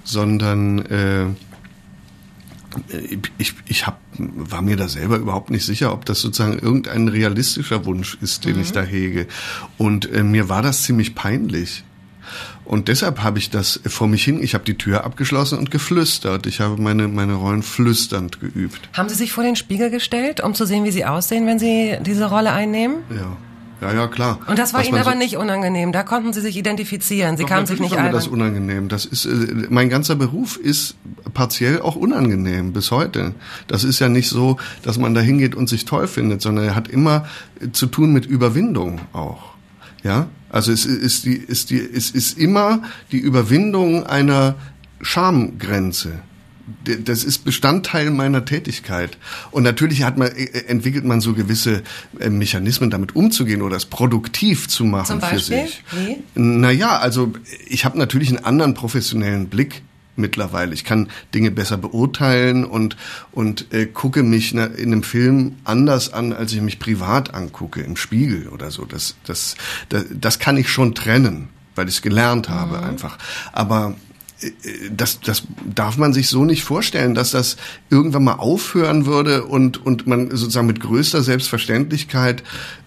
ich war mir da selber überhaupt nicht sicher, ob das sozusagen irgendein realistischer Wunsch ist, den ich da hege. Und mir war das ziemlich peinlich. Und deshalb habe ich das vor mich hin, ich habe die Tür abgeschlossen und geflüstert. Ich habe meine Rollen flüsternd geübt. Haben Sie sich vor den Spiegel gestellt, um zu sehen, wie Sie aussehen, wenn Sie diese Rolle einnehmen? Ja, klar. Und das war Ihnen aber nicht unangenehm, da konnten Sie sich identifizieren, Sie kamen sich nicht ein. Das unangenehm. Das ist, mein ganzer Beruf ist partiell auch unangenehm bis heute. Das ist ja nicht so, dass man da hingeht und sich toll findet, sondern er hat immer zu tun mit Überwindung auch. Ja? Also es ist immer die Überwindung einer Schamgrenze. Das ist Bestandteil meiner Tätigkeit. Und natürlich entwickelt man so gewisse Mechanismen, damit umzugehen oder es produktiv zu machen. Zum Beispiel? Für sich. Wie? Naja, also ich habe natürlich einen anderen professionellen Blick mittlerweile. Ich kann Dinge besser beurteilen und gucke mich in einem Film anders an, als ich mich privat angucke, im Spiegel oder so. Das kann ich schon trennen, weil ich es gelernt habe einfach. Aber das darf man sich so nicht vorstellen, dass das irgendwann mal aufhören würde und man sozusagen mit größter Selbstverständlichkeit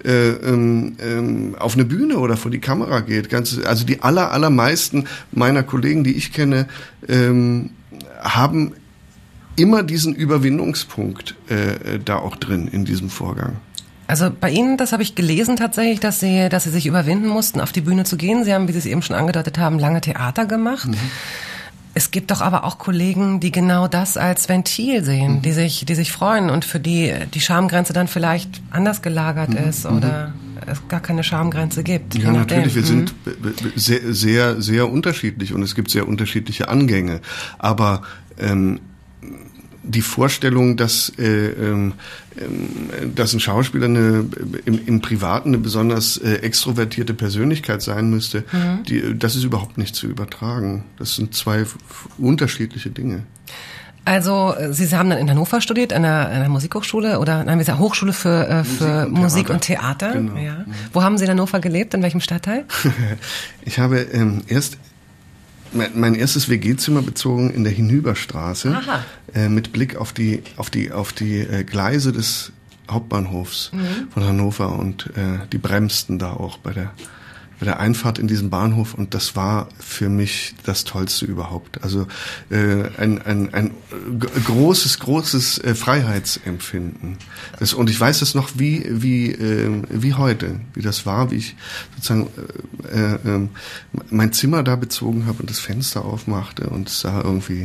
auf eine Bühne oder vor die Kamera geht. Also die allermeisten meiner Kollegen, die ich kenne, haben immer diesen Überwindungspunkt da auch drin in diesem Vorgang. Also bei Ihnen, das habe ich gelesen tatsächlich, dass Sie sich überwinden mussten, auf die Bühne zu gehen. Sie haben, wie Sie es eben schon angedeutet haben, lange Theater gemacht. Es gibt doch aber auch Kollegen, die genau das als Ventil sehen, die sich freuen und für die Schamgrenze dann vielleicht anders gelagert ist oder es gar keine Schamgrenze gibt. Ja, natürlich, wir sind sehr, sehr, sehr unterschiedlich und es gibt sehr unterschiedliche Angänge. Aber die Vorstellung, dass ein Schauspieler im Privaten eine besonders extrovertierte Persönlichkeit sein müsste, das ist überhaupt nicht zu übertragen. Das sind zwei unterschiedliche Dinge. Also Sie haben dann in Hannover studiert, an einer Musikhochschule oder nein, wie gesagt, Hochschule für Musik und Theater. Genau. Ja. Wo haben Sie in Hannover gelebt? In welchem Stadtteil? Ich habe erst mein erstes WG-Zimmer bezogen in der Hinüberstraße mit Blick auf die Gleise des Hauptbahnhofs von Hannover und die bremsten da auch bei der Einfahrt in diesen Bahnhof und das war für mich das Tollste überhaupt. Also ein großes Freiheitsempfinden. Und ich weiß das noch wie heute, wie das war, wie ich sozusagen mein Zimmer da bezogen habe und das Fenster aufmachte und es sah irgendwie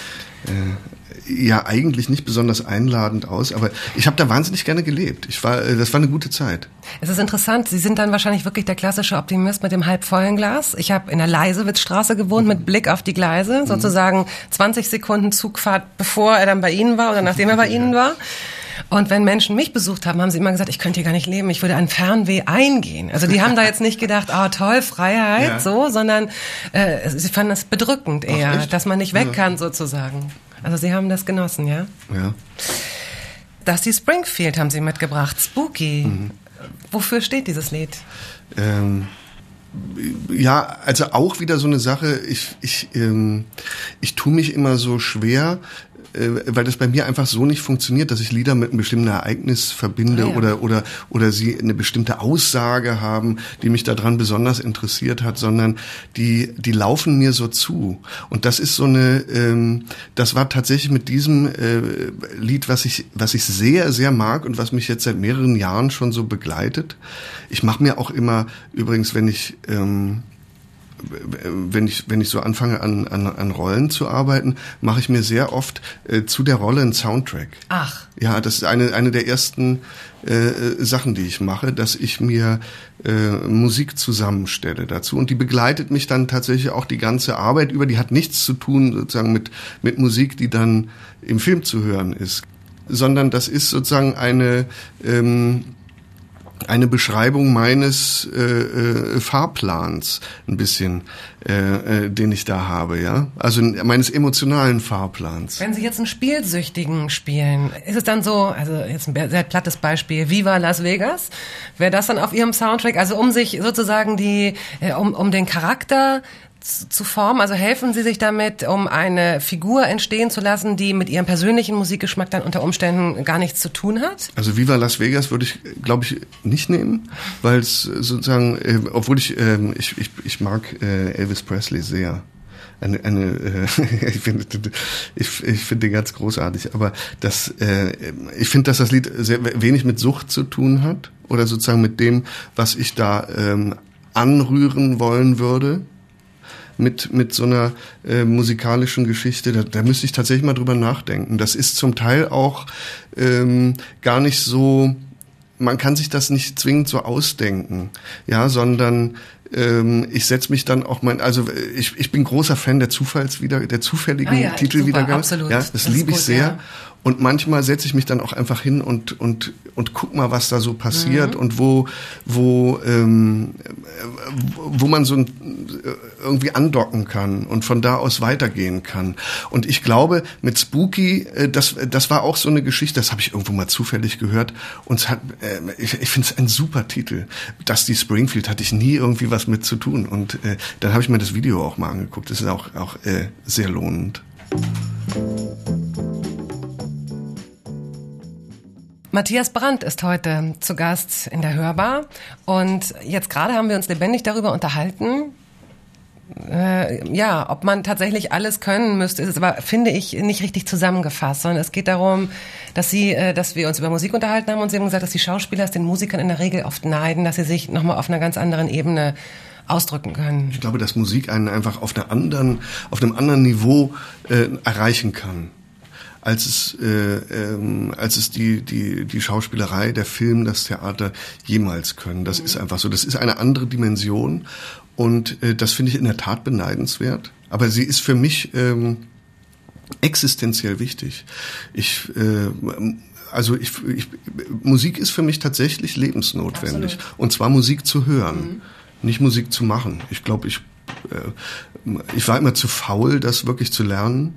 ja eigentlich nicht besonders einladend aus, aber ich habe da wahnsinnig gerne gelebt. Das war eine gute Zeit. Es ist interessant, Sie sind dann wahrscheinlich wirklich der klassische Optimist mit dem halbvollen Glas. Ich habe in der Leisewitzstraße gewohnt mit Blick auf die Gleise, sozusagen 20 Sekunden Zugfahrt, bevor er dann bei Ihnen war oder nachdem er bei Ihnen war. Und wenn Menschen mich besucht haben, haben sie immer gesagt, ich könnte hier gar nicht leben, ich würde an Fernweh eingehen. Also die haben da jetzt nicht gedacht, toll, Freiheit, so, sondern sie fanden es bedrückend eher, dass man nicht weg kann sozusagen. Also sie haben das genossen, ja? Ja. Dusty Springfield haben sie mitgebracht, Spooky. Wofür steht dieses Lied? Ja, also auch wieder so eine Sache, ich tue mich immer so schwer, weil das bei mir einfach so nicht funktioniert, dass ich Lieder mit einem bestimmten Ereignis verbinde oder sie eine bestimmte Aussage haben, die mich daran besonders interessiert hat, sondern die laufen mir so zu. Und das ist so das war tatsächlich mit diesem Lied, was ich sehr, sehr mag und was mich jetzt seit mehreren Jahren schon so begleitet. Ich mache mir auch immer, übrigens, wenn ich so anfange an Rollen zu arbeiten, mache ich mir sehr oft zu der Rolle einen Soundtrack. Ach. Ja, das ist eine der ersten Sachen, die ich mache, dass ich mir Musik zusammenstelle dazu. Und die begleitet mich dann tatsächlich auch die ganze Arbeit über. Die hat nichts zu tun sozusagen mit Musik, die dann im Film zu hören ist, sondern das ist sozusagen eine Beschreibung meines Fahrplans ein bisschen, den ich da habe, ja, also meines emotionalen Fahrplans. Wenn Sie jetzt einen Spielsüchtigen spielen, ist es dann so, also jetzt ein sehr plattes Beispiel, Viva Las Vegas, wäre das dann auf Ihrem Soundtrack, also um sich sozusagen um den Charakter zu formen, also helfen Sie sich damit, um eine Figur entstehen zu lassen, die mit Ihrem persönlichen Musikgeschmack dann unter Umständen gar nichts zu tun hat? Also Viva Las Vegas würde ich, glaube ich, nicht nehmen, weil es sozusagen, obwohl ich mag Elvis Presley sehr. Ich finde den ganz großartig, aber ich finde, dass das Lied sehr wenig mit Sucht zu tun hat oder sozusagen mit dem, was ich da anrühren wollen würde. Mit so einer musikalischen Geschichte, da müsste ich tatsächlich mal drüber nachdenken. Das ist zum Teil auch gar nicht so, man kann sich das nicht zwingend so ausdenken, ja, sondern ich setze mich dann auch ich bin großer Fan der zufälligen Titelwiedergabe. Absolut. Ja, das liebe ich sehr. Ja. Und manchmal setze ich mich dann auch einfach hin und guck mal, was da so passiert und wo man so irgendwie andocken kann und von da aus weitergehen kann. Und ich glaube, mit Spooky, das war auch so eine Geschichte, das habe ich irgendwo mal zufällig gehört. Und ich finde es ein super Titel. Dusty Springfield hatte ich nie irgendwie was mit zu tun. Und dann habe ich mir das Video auch mal angeguckt. Das ist auch sehr lohnend. Matthias Brandt ist heute zu Gast in der Hörbar und jetzt gerade haben wir uns lebendig darüber unterhalten, ob man tatsächlich alles können müsste, ist es aber, finde ich, nicht richtig zusammengefasst, sondern es geht darum, dass wir uns über Musik unterhalten haben und Sie haben gesagt, dass die Schauspieler es den Musikern in der Regel oft neiden, dass sie sich nochmal auf einer ganz anderen Ebene ausdrücken können. Ich glaube, dass Musik einen einfach auf einem anderen Niveau erreichen kann, als es die Schauspielerei, der Film, das Theater jemals können. Das ist einfach so. Das ist eine andere Dimension und das finde ich in der Tat beneidenswert. Aber sie ist für mich existenziell wichtig. Musik ist für mich tatsächlich lebensnotwendig. Absolut. Und zwar Musik zu hören, nicht Musik zu machen. Ich glaube, ich war immer zu faul, das wirklich zu lernen.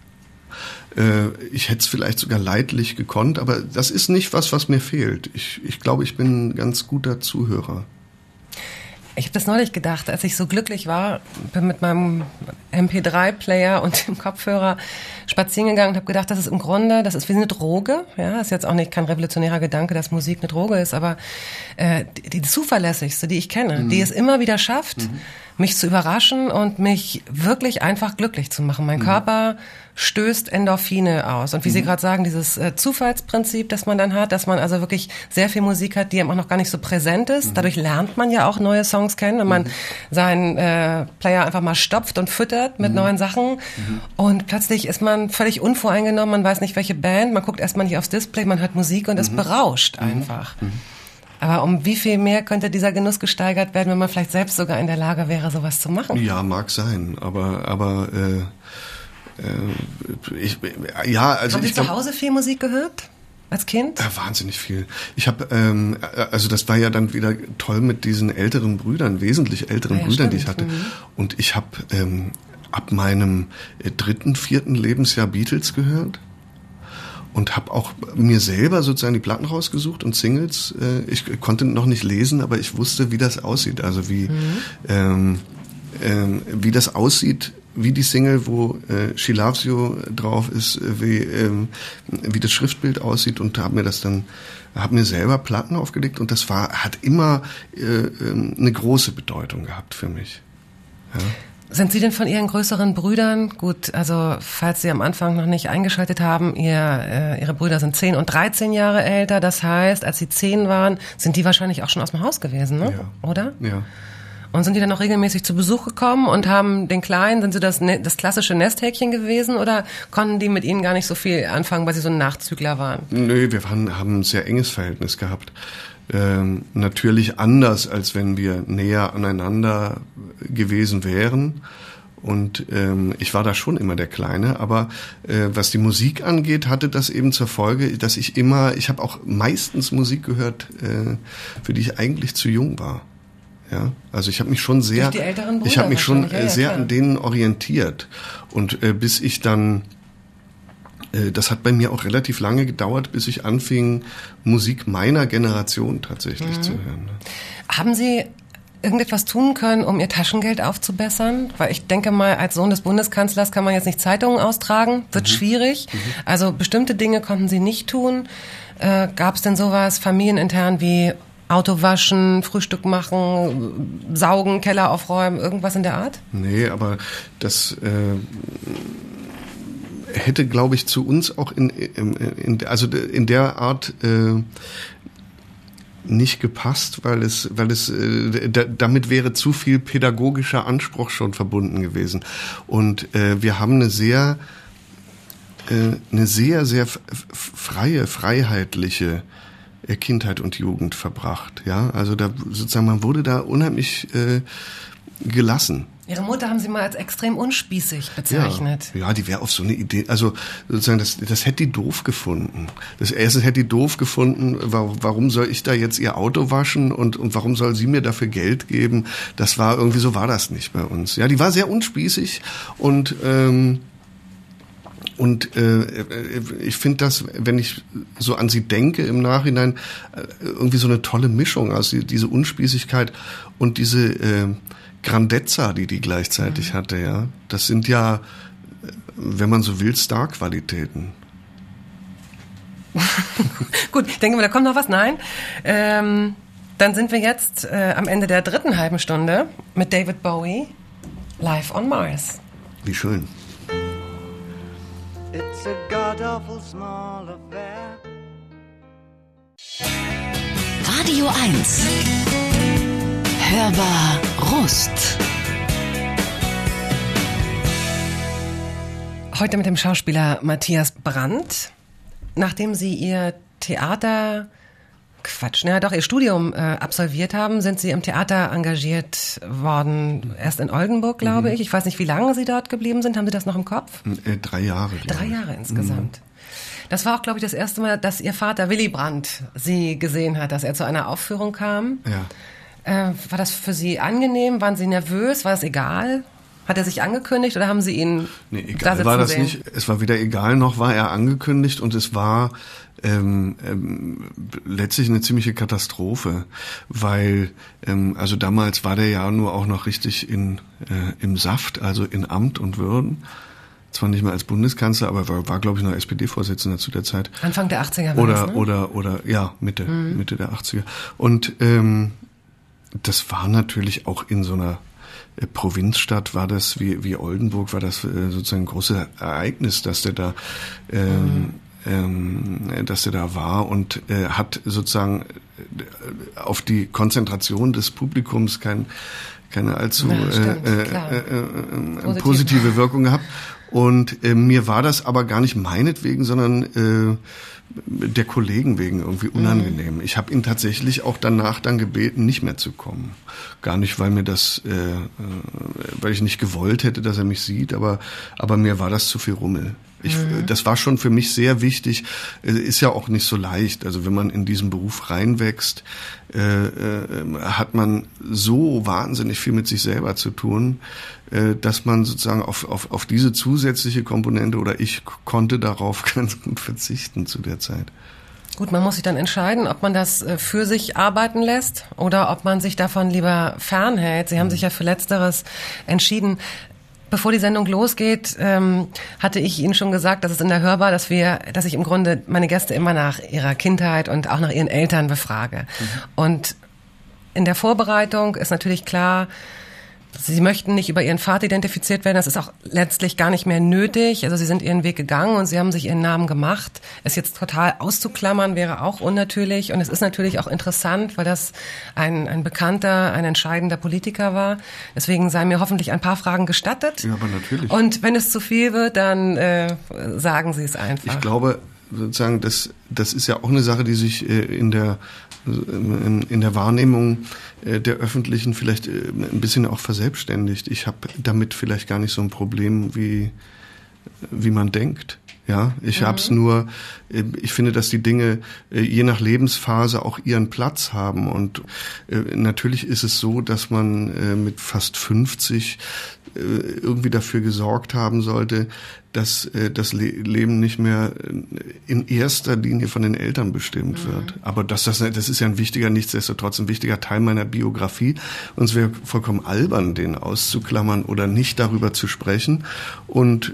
Ich hätte es vielleicht sogar leidlich gekonnt, aber das ist nicht was mir fehlt. Ich glaube, ich bin ein ganz guter Zuhörer. Ich habe das neulich gedacht, als ich so glücklich war, bin mit meinem MP3-Player und dem Kopfhörer spazieren gegangen und habe gedacht, das ist wie eine Droge. Ja, ist jetzt auch nicht kein revolutionärer Gedanke, dass Musik eine Droge ist, aber die zuverlässigste, die ich kenne, die es immer wieder schafft, mich zu überraschen und mich wirklich einfach glücklich zu machen. Mein Körper stößt Endorphine aus. Und wie Sie gerade sagen, dieses Zufallsprinzip, das man dann hat, dass man also wirklich sehr viel Musik hat, die einem auch noch gar nicht so präsent ist. Dadurch lernt man ja auch neue Songs kennen, wenn man seinen Player einfach mal stopft und füttert mit neuen Sachen. Und plötzlich ist man völlig unvoreingenommen, man weiß nicht, welche Band, man guckt erstmal nicht aufs Display, man hört Musik und es berauscht einfach. Aber um wie viel mehr könnte dieser Genuss gesteigert werden, wenn man vielleicht selbst sogar in der Lage wäre, sowas zu machen? Ja, mag sein, aber Haben Sie zu Hause viel Musik gehört? als Kind? Ja, wahnsinnig viel. Ich habe, also das war ja dann wieder toll mit diesen älteren Brüdern, wesentlich älteren Brüdern, stimmt. Die ich hatte. Und ich habe ab meinem 3., 4. Lebensjahr Beatles gehört und habe auch mir selber sozusagen die Platten rausgesucht und Singles. Ich konnte noch nicht lesen, aber ich wusste, wie das aussieht. Also wie das aussieht, wie die Single, wo She Loves You drauf ist, wie das Schriftbild aussieht, und habe mir selber Platten aufgelegt, und das hat immer eine große Bedeutung gehabt für mich. Ja. Sind Sie denn von Ihren größeren Brüdern, gut, also falls Sie am Anfang noch nicht eingeschaltet haben, Ihre Brüder sind 10 und 13 Jahre älter, das heißt, als Sie 10 waren, sind die wahrscheinlich auch schon aus dem Haus gewesen, ne? Ja. Oder? Ja. Und sind die dann auch regelmäßig zu Besuch gekommen und haben den Kleinen, sind sie das klassische Nesthäkchen gewesen, oder konnten die mit Ihnen gar nicht so viel anfangen, weil Sie so ein Nachzügler waren? Nö, wir haben ein sehr enges Verhältnis gehabt. Natürlich anders, als wenn wir näher aneinander gewesen wären. Und ich war da schon immer der Kleine, aber was die Musik angeht, hatte das eben zur Folge, dass ich habe auch meistens Musik gehört, für die ich eigentlich zu jung war. Ja, also ich habe mich schon sehr, an denen orientiert, und bis ich dann, das hat bei mir auch relativ lange gedauert, bis ich anfing, Musik meiner Generation tatsächlich zu hören. Ne? Haben Sie irgendetwas tun können, um Ihr Taschengeld aufzubessern? Weil ich denke mal, als Sohn des Bundeskanzlers kann man jetzt nicht Zeitungen austragen, wird schwierig. Also bestimmte Dinge konnten Sie nicht tun. Gab es denn sowas familienintern wie Auto waschen, Frühstück machen, saugen, Keller aufräumen, irgendwas in der Art? Nee, aber das hätte, glaube ich, zu uns auch in der Art nicht gepasst, weil es damit wäre zu viel pädagogischer Anspruch schon verbunden gewesen. Und wir haben eine sehr, sehr freie, freiheitliche Kindheit und Jugend verbracht, ja, also da sozusagen, man wurde da unheimlich gelassen. Ihre Mutter haben Sie mal als extrem unspießig bezeichnet. Ja, die wäre auf so eine Idee, also sozusagen, das hätte die doof gefunden. Das erste hätte die doof gefunden, warum soll ich da jetzt ihr Auto waschen und warum soll sie mir dafür Geld geben? Das war irgendwie, so war das nicht bei uns. Ja, die war sehr unspießig, und ich finde das, wenn ich so an sie denke im Nachhinein, irgendwie so eine tolle Mischung aus diese Unspießigkeit und diese Grandezza, die gleichzeitig hatte, ja. Das sind ja, wenn man so will, Star-Qualitäten. Gut, ich denke mal, da kommt noch was. Nein. Dann sind wir jetzt am Ende der 3. halben Stunde mit David Bowie, Live on Mars. Wie schön. It's a god-awful small affair. Radio 1. Hörbar Rust. Heute mit dem Schauspieler Matthias Brandt. Nachdem Sie Ihr Ihr Studium absolviert haben, sind Sie im Theater engagiert worden. Erst in Oldenburg, glaube ich. Ich weiß nicht, wie lange Sie dort geblieben sind. Haben Sie das noch im Kopf? 3 Jahre. 3 Jahre insgesamt. Das war auch, glaube ich, das erste Mal, dass Ihr Vater Willy Brandt Sie gesehen hat, dass er zu einer Aufführung kam. Ja. War das für Sie angenehm? Waren Sie nervös? War es egal? Hat er sich angekündigt oder haben Sie ihn egal war das sehen? Nicht. Es war weder egal, noch war er angekündigt, und es war letztlich eine ziemliche Katastrophe, weil also damals war der ja nur auch noch richtig im Saft, also in Amt und Würden. Zwar nicht mehr als Bundeskanzler, aber war glaube ich, noch SPD-Vorsitzender zu der Zeit. Anfang der 80er war das, ne? Oder ja, Mitte der 80er. Und das war natürlich auch in so einer Provinzstadt, war das wie Oldenburg, war das sozusagen ein großes Ereignis, dass der da war, und hat sozusagen auf die Konzentration des Publikums keine allzu positive Wirkung gehabt. Und mir war das aber gar nicht meinetwegen, sondern der Kollegen wegen irgendwie unangenehm. Ich habe ihn tatsächlich auch danach dann gebeten, nicht mehr zu kommen. Gar nicht, weil weil ich nicht gewollt hätte, dass er mich sieht, aber mir war das zu viel Rummel. Das war schon für mich sehr wichtig. Ist ja auch nicht so leicht. Also wenn man in diesen Beruf reinwächst, hat man so wahnsinnig viel mit sich selber zu tun, dass man sozusagen auf diese zusätzliche Komponente, oder ich konnte darauf ganz gut verzichten zu der Zeit. Gut, man muss sich dann entscheiden, ob man das für sich arbeiten lässt oder ob man sich davon lieber fernhält. Sie haben sich ja für Letzteres entschieden. Bevor die Sendung losgeht, hatte ich Ihnen schon gesagt, dass es in der Hörbar, dass ich im Grunde meine Gäste immer nach ihrer Kindheit und auch nach ihren Eltern befrage. Und in der Vorbereitung ist natürlich klar, Sie möchten nicht über Ihren Vater identifiziert werden. Das ist auch letztlich gar nicht mehr nötig. Also Sie sind Ihren Weg gegangen und Sie haben sich Ihren Namen gemacht. Es jetzt total auszuklammern wäre auch unnatürlich. Und es ist natürlich auch interessant, weil das ein bekannter, ein entscheidender Politiker war. Deswegen seien mir hoffentlich ein paar Fragen gestattet. Ja, aber natürlich. Und wenn es zu viel wird, dann sagen Sie es einfach. Ich glaube, sozusagen, das ist ja auch eine Sache, die sich in der Wahrnehmung der Öffentlichen vielleicht ein bisschen auch verselbstständigt. Ich habe damit vielleicht gar nicht so ein Problem, wie man denkt. Ja, ich hab's nur, ich finde, dass die Dinge je nach Lebensphase auch ihren Platz haben. Und natürlich ist es so, dass man mit fast 50 irgendwie dafür gesorgt haben sollte, dass das Leben nicht mehr in erster Linie von den Eltern bestimmt wird. Aber das ist ja nichtsdestotrotz ein wichtiger Teil meiner Biografie. Und es wäre vollkommen albern, den auszuklammern oder nicht darüber zu sprechen. Und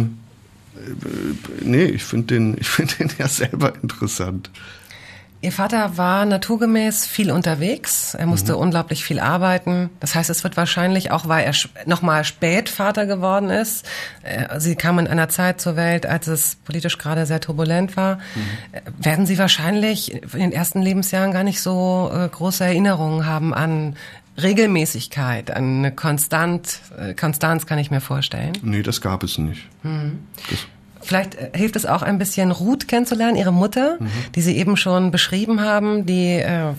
ich finde den ja selber interessant. Ihr Vater war naturgemäß viel unterwegs. Er musste unglaublich viel arbeiten. Das heißt, es wird wahrscheinlich auch, weil er nochmal spät Vater geworden ist. Sie kam in einer Zeit zur Welt, als es politisch gerade sehr turbulent war. Werden Sie wahrscheinlich in den ersten Lebensjahren gar nicht so große Erinnerungen haben an Regelmäßigkeit, an eine Konstanz kann ich mir vorstellen. Nee, das gab es nicht. Vielleicht hilft es auch ein bisschen, Ruth kennenzulernen, Ihre Mutter, die Sie eben schon beschrieben haben, die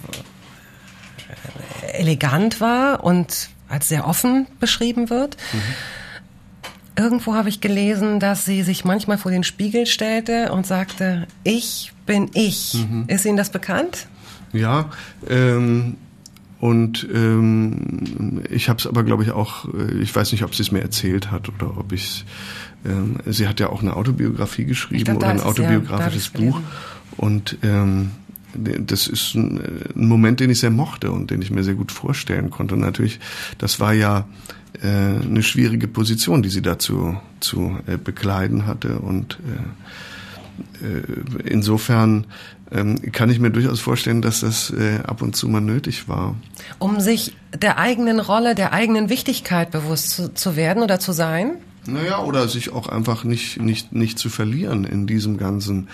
elegant war und als sehr offen beschrieben wird. Irgendwo habe ich gelesen, dass sie sich manchmal vor den Spiegel stellte und sagte, ich bin ich. Ist Ihnen das bekannt? Ja, und ich habe es aber, glaube ich, auch, ich weiß nicht, ob sie es mir erzählt hat oder ob sie hat ja auch eine Autobiografie geschrieben oder ein autobiografisches Buch. Und das ist ein Moment, den ich sehr mochte und den ich mir sehr gut vorstellen konnte. Und natürlich, das war ja eine schwierige Position, die sie dazu zu bekleiden hatte. Und insofern kann ich mir durchaus vorstellen, dass das ab und zu mal nötig war. Um sich der eigenen Rolle, der eigenen Wichtigkeit bewusst zu werden oder zu sein? Naja, oder sich auch einfach nicht zu verlieren in diesem ganzen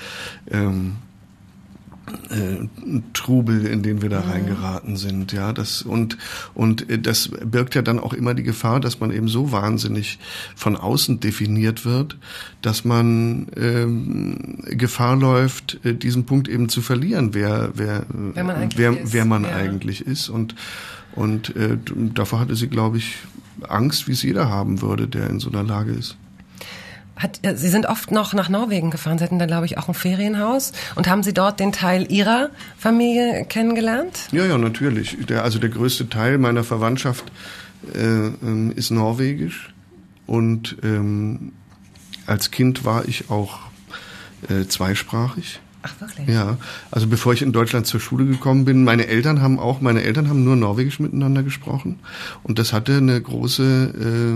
Trubel, in den wir da reingeraten sind, ja, und das birgt ja dann auch immer die Gefahr, dass man eben so wahnsinnig von außen definiert wird, dass man Gefahr läuft, diesen Punkt eben zu verlieren, wer man eigentlich ist und davor hatte sie, glaube ich, Angst, wie es jeder haben würde, der in so einer Lage ist. Sie sind oft noch nach Norwegen gefahren. Sie hatten da, glaube ich, auch ein Ferienhaus. Und haben Sie dort den Teil Ihrer Familie kennengelernt? Ja, natürlich. Der größte Teil meiner Verwandtschaft ist norwegisch. Und als Kind war ich auch zweisprachig. Ach, wirklich? Ja, also bevor ich in Deutschland zur Schule gekommen bin, meine Eltern haben nur Norwegisch miteinander gesprochen und das hatte eine große,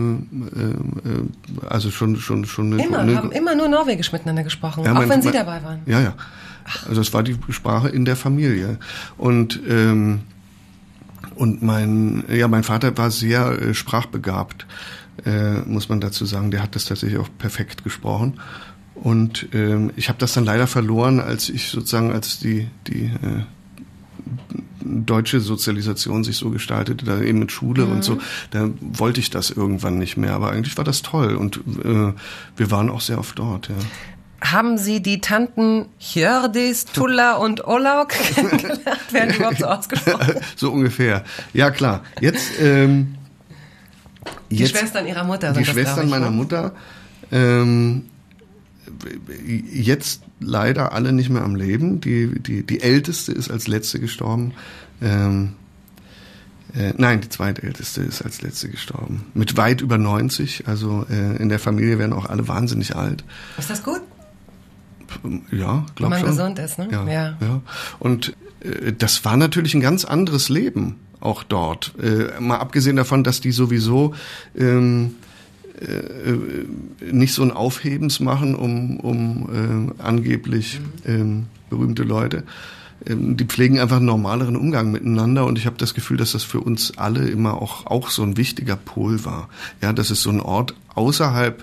also schon eine... Haben immer nur Norwegisch miteinander gesprochen, ja, auch wenn Sie dabei waren? Ja. Also das war die Sprache in der Familie und mein Vater war sehr sprachbegabt, muss man dazu sagen, der hat das tatsächlich auch perfekt gesprochen. Und ich habe das dann leider verloren, als die deutsche Sozialisation sich so gestaltete, da eben mit Schule und so, da wollte ich das irgendwann nicht mehr. Aber eigentlich war das toll und wir waren auch sehr oft dort, ja. Haben Sie die Tanten Hjördis, Tulla und Olaug kennengelernt? Werden die überhaupt so ausgesprochen? So ungefähr. Ja, klar. Die Schwestern Ihrer Mutter sind die Schwestern meiner Mutter jetzt leider alle nicht mehr am Leben. Die älteste ist als letzte gestorben. Nein, die zweitälteste ist als letzte gestorben. Mit weit über 90. Also in der Familie werden auch alle wahnsinnig alt. Ist das gut? Ja, glaube schon. Wenn man gesund ist, ne? Ja. Und das war natürlich ein ganz anderes Leben auch dort. Mal abgesehen davon, dass die sowieso nicht so ein Aufhebens machen um angeblich berühmte Leute. Die pflegen einfach einen normaleren Umgang miteinander und ich habe das Gefühl, dass das für uns alle immer auch so ein wichtiger Pol war. Ja, dass es so ein Ort außerhalb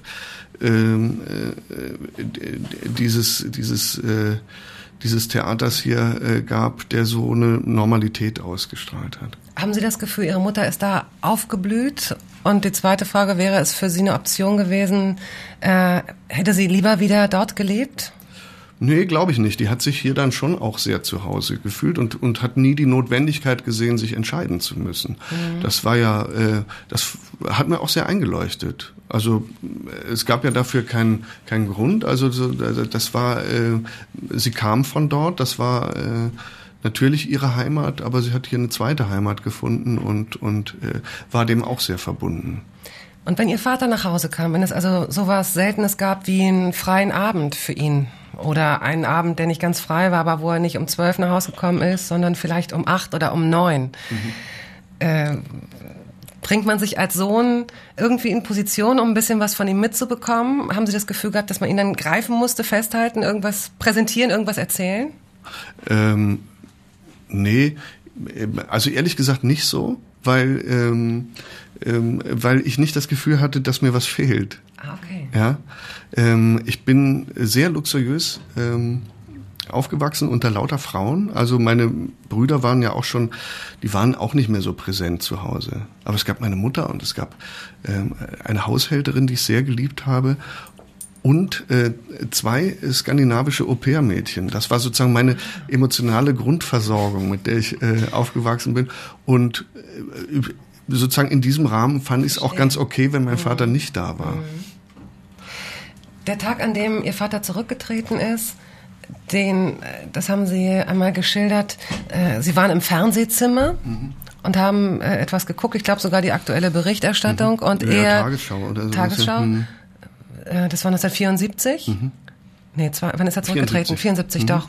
dieses Theaters hier gab, der so eine Normalität ausgestrahlt hat. Haben Sie das Gefühl, Ihre Mutter ist da aufgeblüht? Und die zweite Frage wäre, es für Sie eine Option gewesen, hätte sie lieber wieder dort gelebt? Nee, glaube ich nicht. Die hat sich hier dann schon auch sehr zu Hause gefühlt und hat nie die Notwendigkeit gesehen, sich entscheiden zu müssen. Das war ja, das hat mir auch sehr eingeleuchtet. Also es gab ja dafür keinen Grund. Also das war, sie kam von dort, das war natürlich ihre Heimat, aber sie hat hier eine zweite Heimat gefunden und war dem auch sehr verbunden. Und wenn Ihr Vater nach Hause kam, wenn es also sowas Seltenes gab wie einen freien Abend für ihn oder einen Abend, der nicht ganz frei war, aber wo er nicht um 12 nach Hause gekommen ist, sondern vielleicht um 8 oder um 9, bringt man sich als Sohn irgendwie in Position, um ein bisschen was von ihm mitzubekommen? Haben Sie das Gefühl gehabt, dass man ihn dann greifen musste, festhalten, irgendwas präsentieren, irgendwas erzählen? Nee, also ehrlich gesagt nicht so, weil ich nicht das Gefühl hatte, dass mir was fehlt. Ah, okay. Ja, ich bin sehr luxuriös aufgewachsen unter lauter Frauen. Also meine Brüder waren ja auch schon, die waren auch nicht mehr so präsent zu Hause. Aber es gab meine Mutter und es gab eine Haushälterin, die ich sehr geliebt habe. Und 2 skandinavische Au-pair-Mädchen. Das war sozusagen meine emotionale Grundversorgung, mit der ich aufgewachsen bin. Und sozusagen in diesem Rahmen fand ich es auch ganz okay, wenn mein Vater nicht da war. Der Tag, an dem Ihr Vater zurückgetreten ist, das haben Sie einmal geschildert. Sie waren im Fernsehzimmer und haben etwas geguckt. Ich glaube sogar die aktuelle Berichterstattung. Und Tagesschau oder so. Tagesschau. Das war 1974? Nee, wann ist er zurückgetreten? 74 doch.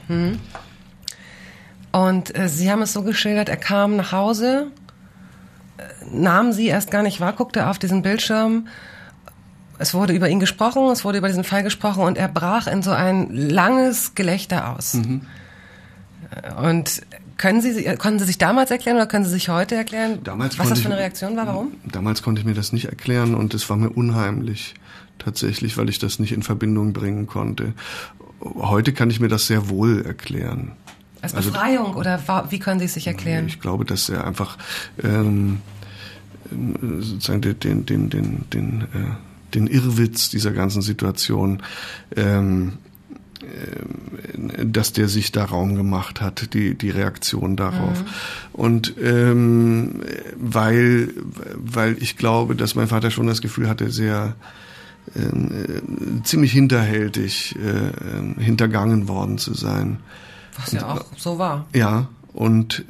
Und Sie haben es so geschildert, er kam nach Hause, nahm Sie erst gar nicht wahr, guckte auf diesen Bildschirm, es wurde über ihn gesprochen, es wurde über diesen Fall gesprochen und er brach in so ein langes Gelächter aus. Und konnten Sie sich damals erklären oder können Sie sich heute erklären, was das für eine Reaktion war, warum? Damals konnte ich mir das nicht erklären und es war mir unheimlich, tatsächlich, weil ich das nicht in Verbindung bringen konnte. Heute kann ich mir das sehr wohl erklären. Als Befreiung oder wie können Sie es sich erklären? Ich glaube, dass er einfach sozusagen den Irrwitz dieser ganzen Situation, dass der sich da Raum gemacht hat, die Reaktion darauf. Und weil ich glaube, dass mein Vater schon das Gefühl hatte, sehr ziemlich hinterhältig hintergangen worden zu sein. Was ja auch so war. Ja, und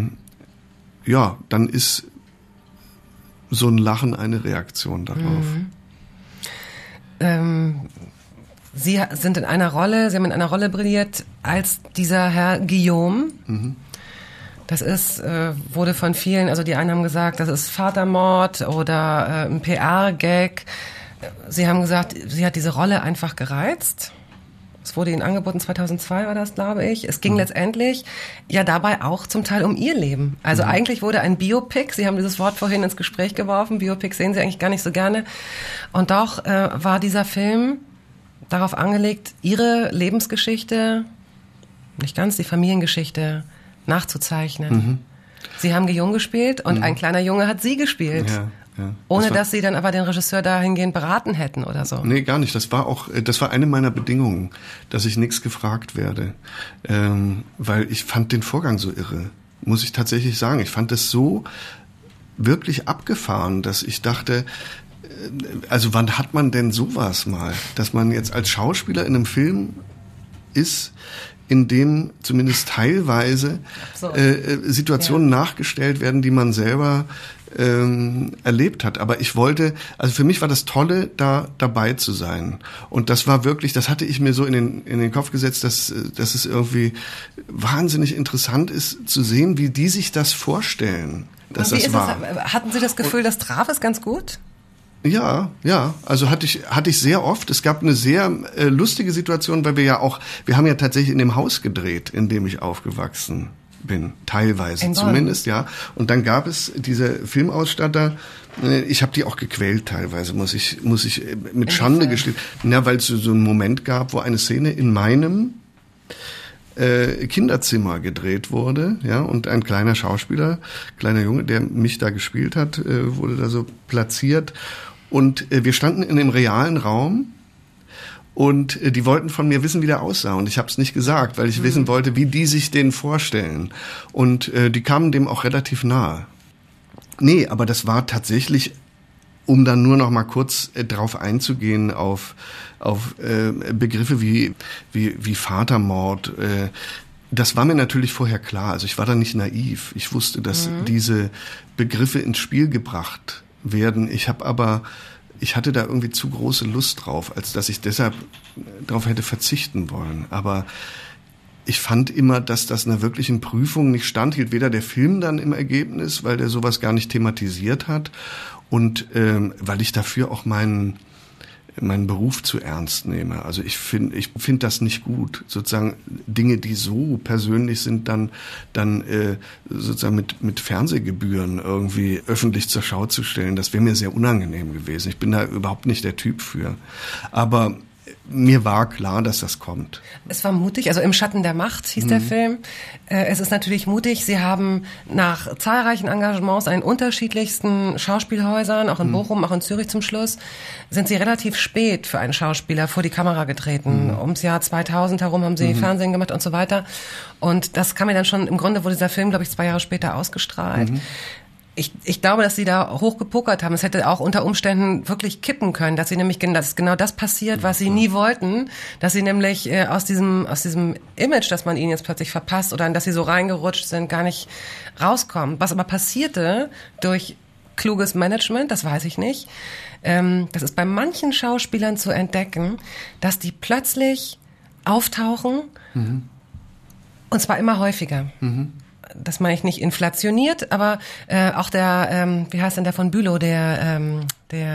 dann ist so ein Lachen eine Reaktion darauf. Sie sind in einer Rolle, Sie haben in einer Rolle brilliert als dieser Herr Guillaume. Das ist, wurde von vielen, also die einen haben gesagt, das ist Vatermord oder ein PR-Gag. Sie haben gesagt, sie hat diese Rolle einfach gereizt. Es wurde Ihnen angeboten, 2002 war das, glaube ich. Es ging letztendlich ja dabei auch zum Teil um Ihr Leben. Also eigentlich wurde ein Biopic, Sie haben dieses Wort vorhin ins Gespräch geworfen, Biopic sehen Sie eigentlich gar nicht so gerne. Und doch war dieser Film darauf angelegt, Ihre Lebensgeschichte, nicht ganz die Familiengeschichte, nachzuzeichnen. Sie haben Guillaume gespielt und ein kleiner Junge hat Sie gespielt. Ja. Ja. Ohne dass Sie dann aber den Regisseur dahingehend beraten hätten oder so. Nee, gar nicht. Das war eine meiner Bedingungen, dass ich nichts gefragt werde. Weil ich fand den Vorgang so irre. Muss ich tatsächlich sagen. Ich fand es so wirklich abgefahren, dass ich dachte, also wann hat man denn sowas mal, dass man jetzt als Schauspieler in einem Film ist, in dem zumindest teilweise Situationen nachgestellt werden, die man selber erlebt hat. Aber ich wollte, also für mich war das Tolle, da dabei zu sein. Und das war wirklich, das hatte ich mir so in den Kopf gesetzt, dass es irgendwie wahnsinnig interessant ist, zu sehen, wie die sich das vorstellen, dass das war. Hatten Sie das Gefühl, das traf es ganz gut? Ja, also hatte ich sehr oft. Es gab eine sehr lustige Situation, weil wir haben ja tatsächlich in dem Haus gedreht, in dem ich aufgewachsen bin, teilweise zumindest, ja. Und dann gab es diese Filmausstatter, ich habe die auch gequält teilweise, muss ich mit Schande gestehen. Ja, weil es so einen Moment gab, wo eine Szene in meinem Kinderzimmer gedreht wurde, ja, und ein kleiner Schauspieler, kleiner Junge, der mich da gespielt hat, wurde da so platziert. Und wir standen in dem realen Raum und die wollten von mir wissen, wie der aussah. Und ich habe es nicht gesagt, weil ich wissen wollte, wie die sich den vorstellen. Und die kamen dem auch relativ nahe. Nee, aber das war tatsächlich, um dann nur noch mal kurz drauf einzugehen, auf Begriffe wie Vatermord. Das war mir natürlich vorher klar. Also ich war da nicht naiv. Ich wusste, dass diese Begriffe ins Spiel gebracht werden. Ich hatte da irgendwie zu große Lust drauf, als dass ich deshalb darauf hätte verzichten wollen. Aber ich fand immer, dass das einer wirklichen Prüfung nicht standhielt. Weder der Film dann im Ergebnis, weil der sowas gar nicht thematisiert hat, und weil ich dafür auch meinen Beruf zu ernst nehme. Also ich finde das nicht gut, sozusagen Dinge, die so persönlich sind, dann sozusagen mit Fernsehgebühren irgendwie öffentlich zur Schau zu stellen. Das wäre mir sehr unangenehm gewesen. Ich bin da überhaupt nicht der Typ für. Aber mir war klar, dass das kommt. Es war mutig, also Im Schatten der Macht hieß der Film. Es ist natürlich mutig. Sie haben nach zahlreichen Engagements an den unterschiedlichsten Schauspielhäusern, auch in Bochum, auch in Zürich zum Schluss, sind Sie relativ spät für einen Schauspieler vor die Kamera getreten. Ums Jahr 2000 herum haben Sie Fernsehen gemacht und so weiter. Und das kam mir dann schon, im Grunde wurde dieser Film, glaube ich, 2 Jahre später ausgestrahlt. Ich glaube, dass sie da hochgepokert haben. Es hätte auch unter Umständen wirklich kippen können, dass genau das passiert, was sie nie wollten, dass sie nämlich aus diesem Image, das man ihnen jetzt plötzlich verpasst oder in das sie so reingerutscht sind, gar nicht rauskommen. Was aber passierte durch kluges Management, das weiß ich nicht. Das ist bei manchen Schauspielern zu entdecken, dass die plötzlich auftauchen, und zwar immer häufiger. Das meine ich nicht inflationiert, aber auch der, wie heißt denn der von Bülow, Johann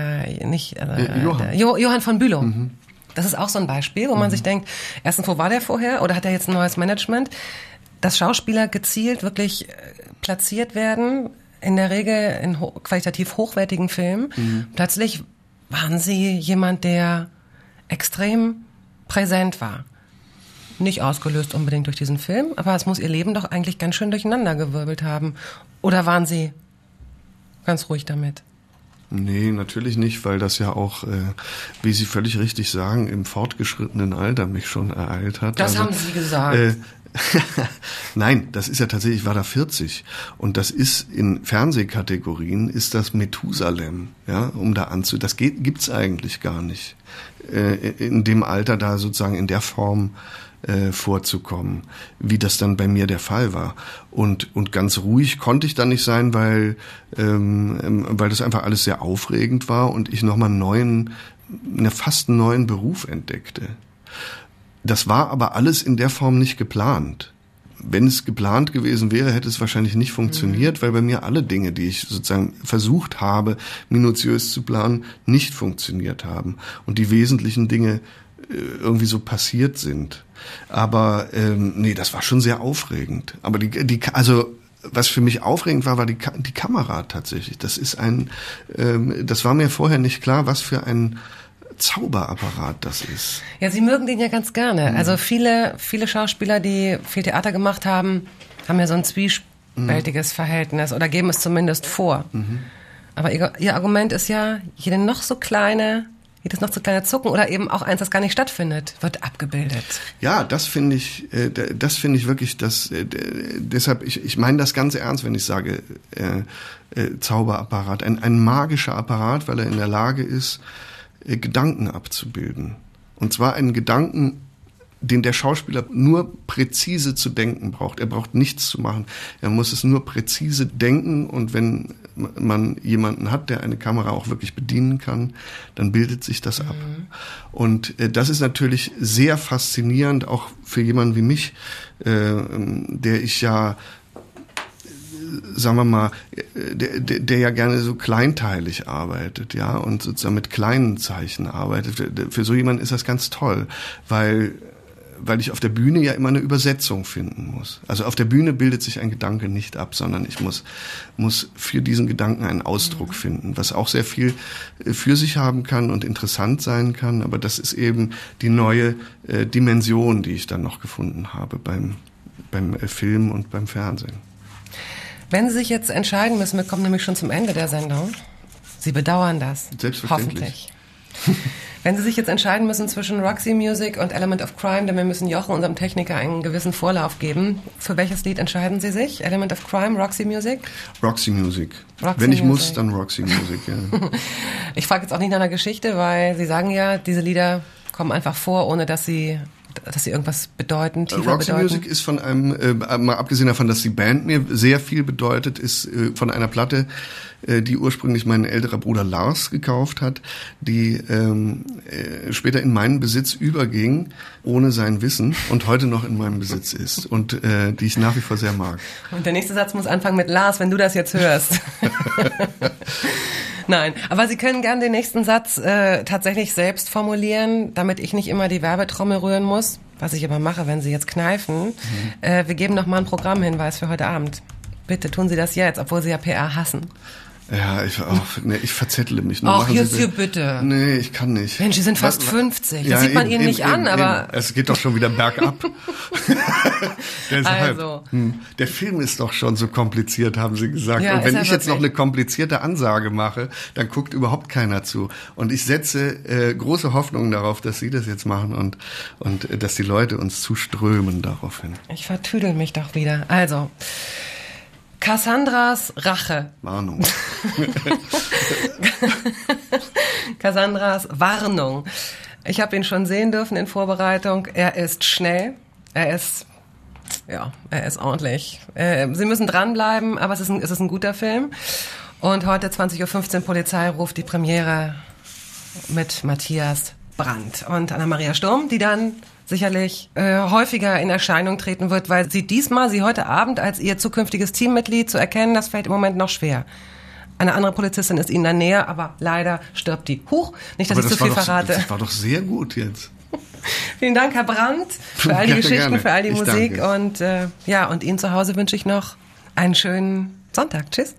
von Bülow. Das ist auch so ein Beispiel, wo man sich denkt, erstens, wo war der vorher oder hat er jetzt ein neues Management? Dass Schauspieler gezielt wirklich platziert werden, in der Regel in qualitativ hochwertigen Filmen. Plötzlich waren sie jemand, der extrem präsent war. Nicht ausgelöst unbedingt durch diesen Film, aber es muss ihr Leben doch eigentlich ganz schön durcheinandergewirbelt haben. Oder waren Sie ganz ruhig damit? Nee, natürlich nicht, weil das ja auch, wie Sie völlig richtig sagen, im fortgeschrittenen Alter mich schon ereilt hat. Das haben Sie gesagt. Nein, das ist ja tatsächlich, ich war da 40 und das ist in Fernsehkategorien ist das Methusalem, ja, das gibt's eigentlich gar nicht, in dem Alter da sozusagen in der Form vorzukommen, wie das dann bei mir der Fall war. Und ganz ruhig konnte ich dann nicht sein, weil das einfach alles sehr aufregend war und ich nochmal fast einen neuen Beruf entdeckte. Das war aber alles in der Form nicht geplant. Wenn es geplant gewesen wäre, hätte es wahrscheinlich nicht funktioniert, weil bei mir alle Dinge, die ich sozusagen versucht habe, minutiös zu planen, nicht funktioniert haben. Und die wesentlichen Dinge irgendwie so passiert sind. Aber nee, das war schon sehr aufregend. Aber also was für mich aufregend war die Kamera tatsächlich. Das war mir vorher nicht klar, was für ein Zauberapparat das ist. Ja, Sie mögen den ja ganz gerne. Also viele Schauspieler, die viel Theater gemacht haben ja so ein zwiespältiges Verhältnis oder geben es zumindest vor. Aber Ihr Argument ist ja, jede noch so kleine jedes noch zu kleine Zucken oder eben auch eins, das gar nicht stattfindet, wird abgebildet. Ja, das finde ich wirklich, deshalb, ich meine das ganz ernst, wenn ich sage, Zauberapparat, ein magischer Apparat, weil er in der Lage ist, Gedanken abzubilden. Und zwar einen Gedanken, den der Schauspieler nur präzise zu denken braucht. Er braucht nichts zu machen. Er muss es nur präzise denken, und wenn man jemanden hat, der eine Kamera auch wirklich bedienen kann, dann bildet sich das ab. Und das ist natürlich sehr faszinierend, auch für jemanden wie mich, der ich ja, sagen wir mal, der ja gerne so kleinteilig arbeitet, ja, und sozusagen mit kleinen Zeichen arbeitet. Für so jemanden ist das ganz toll, weil ich auf der Bühne ja immer eine Übersetzung finden muss. Also auf der Bühne bildet sich ein Gedanke nicht ab, sondern ich muss für diesen Gedanken einen Ausdruck finden, was auch sehr viel für sich haben kann und interessant sein kann. Aber das ist eben die neue Dimension, die ich dann noch gefunden habe beim Film und beim Fernsehen. Wenn Sie sich jetzt entscheiden müssen, wir kommen nämlich schon zum Ende der Sendung. Sie bedauern das. Selbstverständlich. Hoffentlich. Wenn Sie sich jetzt entscheiden müssen zwischen Roxy Music und Element of Crime, denn wir müssen Jochen, unserem Techniker, einen gewissen Vorlauf geben. Für welches Lied entscheiden Sie sich? Element of Crime, Roxy Music? Roxy Music. Wenn ich muss, dann Roxy Music, ja. Ich frage jetzt auch nicht nach einer Geschichte, weil Sie sagen ja, diese Lieder kommen einfach vor, ohne dass sie irgendwas bedeuten, tiefer Roxy bedeuten. Music ist von einem, mal abgesehen davon, dass die Band mir sehr viel bedeutet, ist von einer Platte, die ursprünglich mein älterer Bruder Lars gekauft hat, die später in meinen Besitz überging, ohne sein Wissen, und heute noch in meinem Besitz ist und die ich nach wie vor sehr mag. Und der nächste Satz muss anfangen mit Lars, wenn du das jetzt hörst. Nein, aber Sie können gern den nächsten Satz tatsächlich selbst formulieren, damit ich nicht immer die Werbetrommel rühren muss, was ich aber mache, wenn Sie jetzt kneifen. Wir geben noch mal einen Programmhinweis für heute Abend. Bitte tun Sie das jetzt, obwohl Sie ja PR hassen. Ja, ich verzettle mich. Ach, jetzt hier bitte. Nee, ich kann nicht. Mensch, Sie sind fast 50. Das sieht man Ihnen nicht an, aber... Es geht doch schon wieder bergab. Deshalb, also. Der Film ist doch schon so kompliziert, haben Sie gesagt. Ja, und wenn ich wirklich. jetzt noch eine komplizierte Ansage mache, dann guckt überhaupt keiner zu. Und ich setze große Hoffnungen darauf, dass Sie das jetzt machen und dass die Leute uns zuströmen daraufhin. Ich vertüdel mich doch wieder. Also... Cassandras Rache. Warnung. Cassandras Warnung. Ich habe ihn schon sehen dürfen in Vorbereitung. Er ist schnell. Er ist ordentlich. Sie müssen dranbleiben, aber es ist ein guter Film. Und heute 20.15 Uhr Polizei ruft die Premiere mit Matthias Brandt und Anna-Maria Sturm, die dann sicherlich häufiger in Erscheinung treten wird, weil sie heute Abend als ihr zukünftiges Teammitglied zu erkennen, das fällt im Moment noch schwer. Eine andere Polizistin ist ihnen dann näher, aber leider stirbt die. Huch, nicht, dass ich zu viel verrate. Das war doch sehr gut jetzt. Vielen Dank, Herr Brandt, für all die Geschichten, gerne. für all die Ich Musik danke. und Ihnen zu Hause wünsche ich noch einen schönen Sonntag. Tschüss.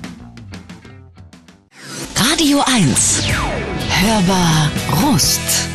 Radio 1. Hörbar Rust.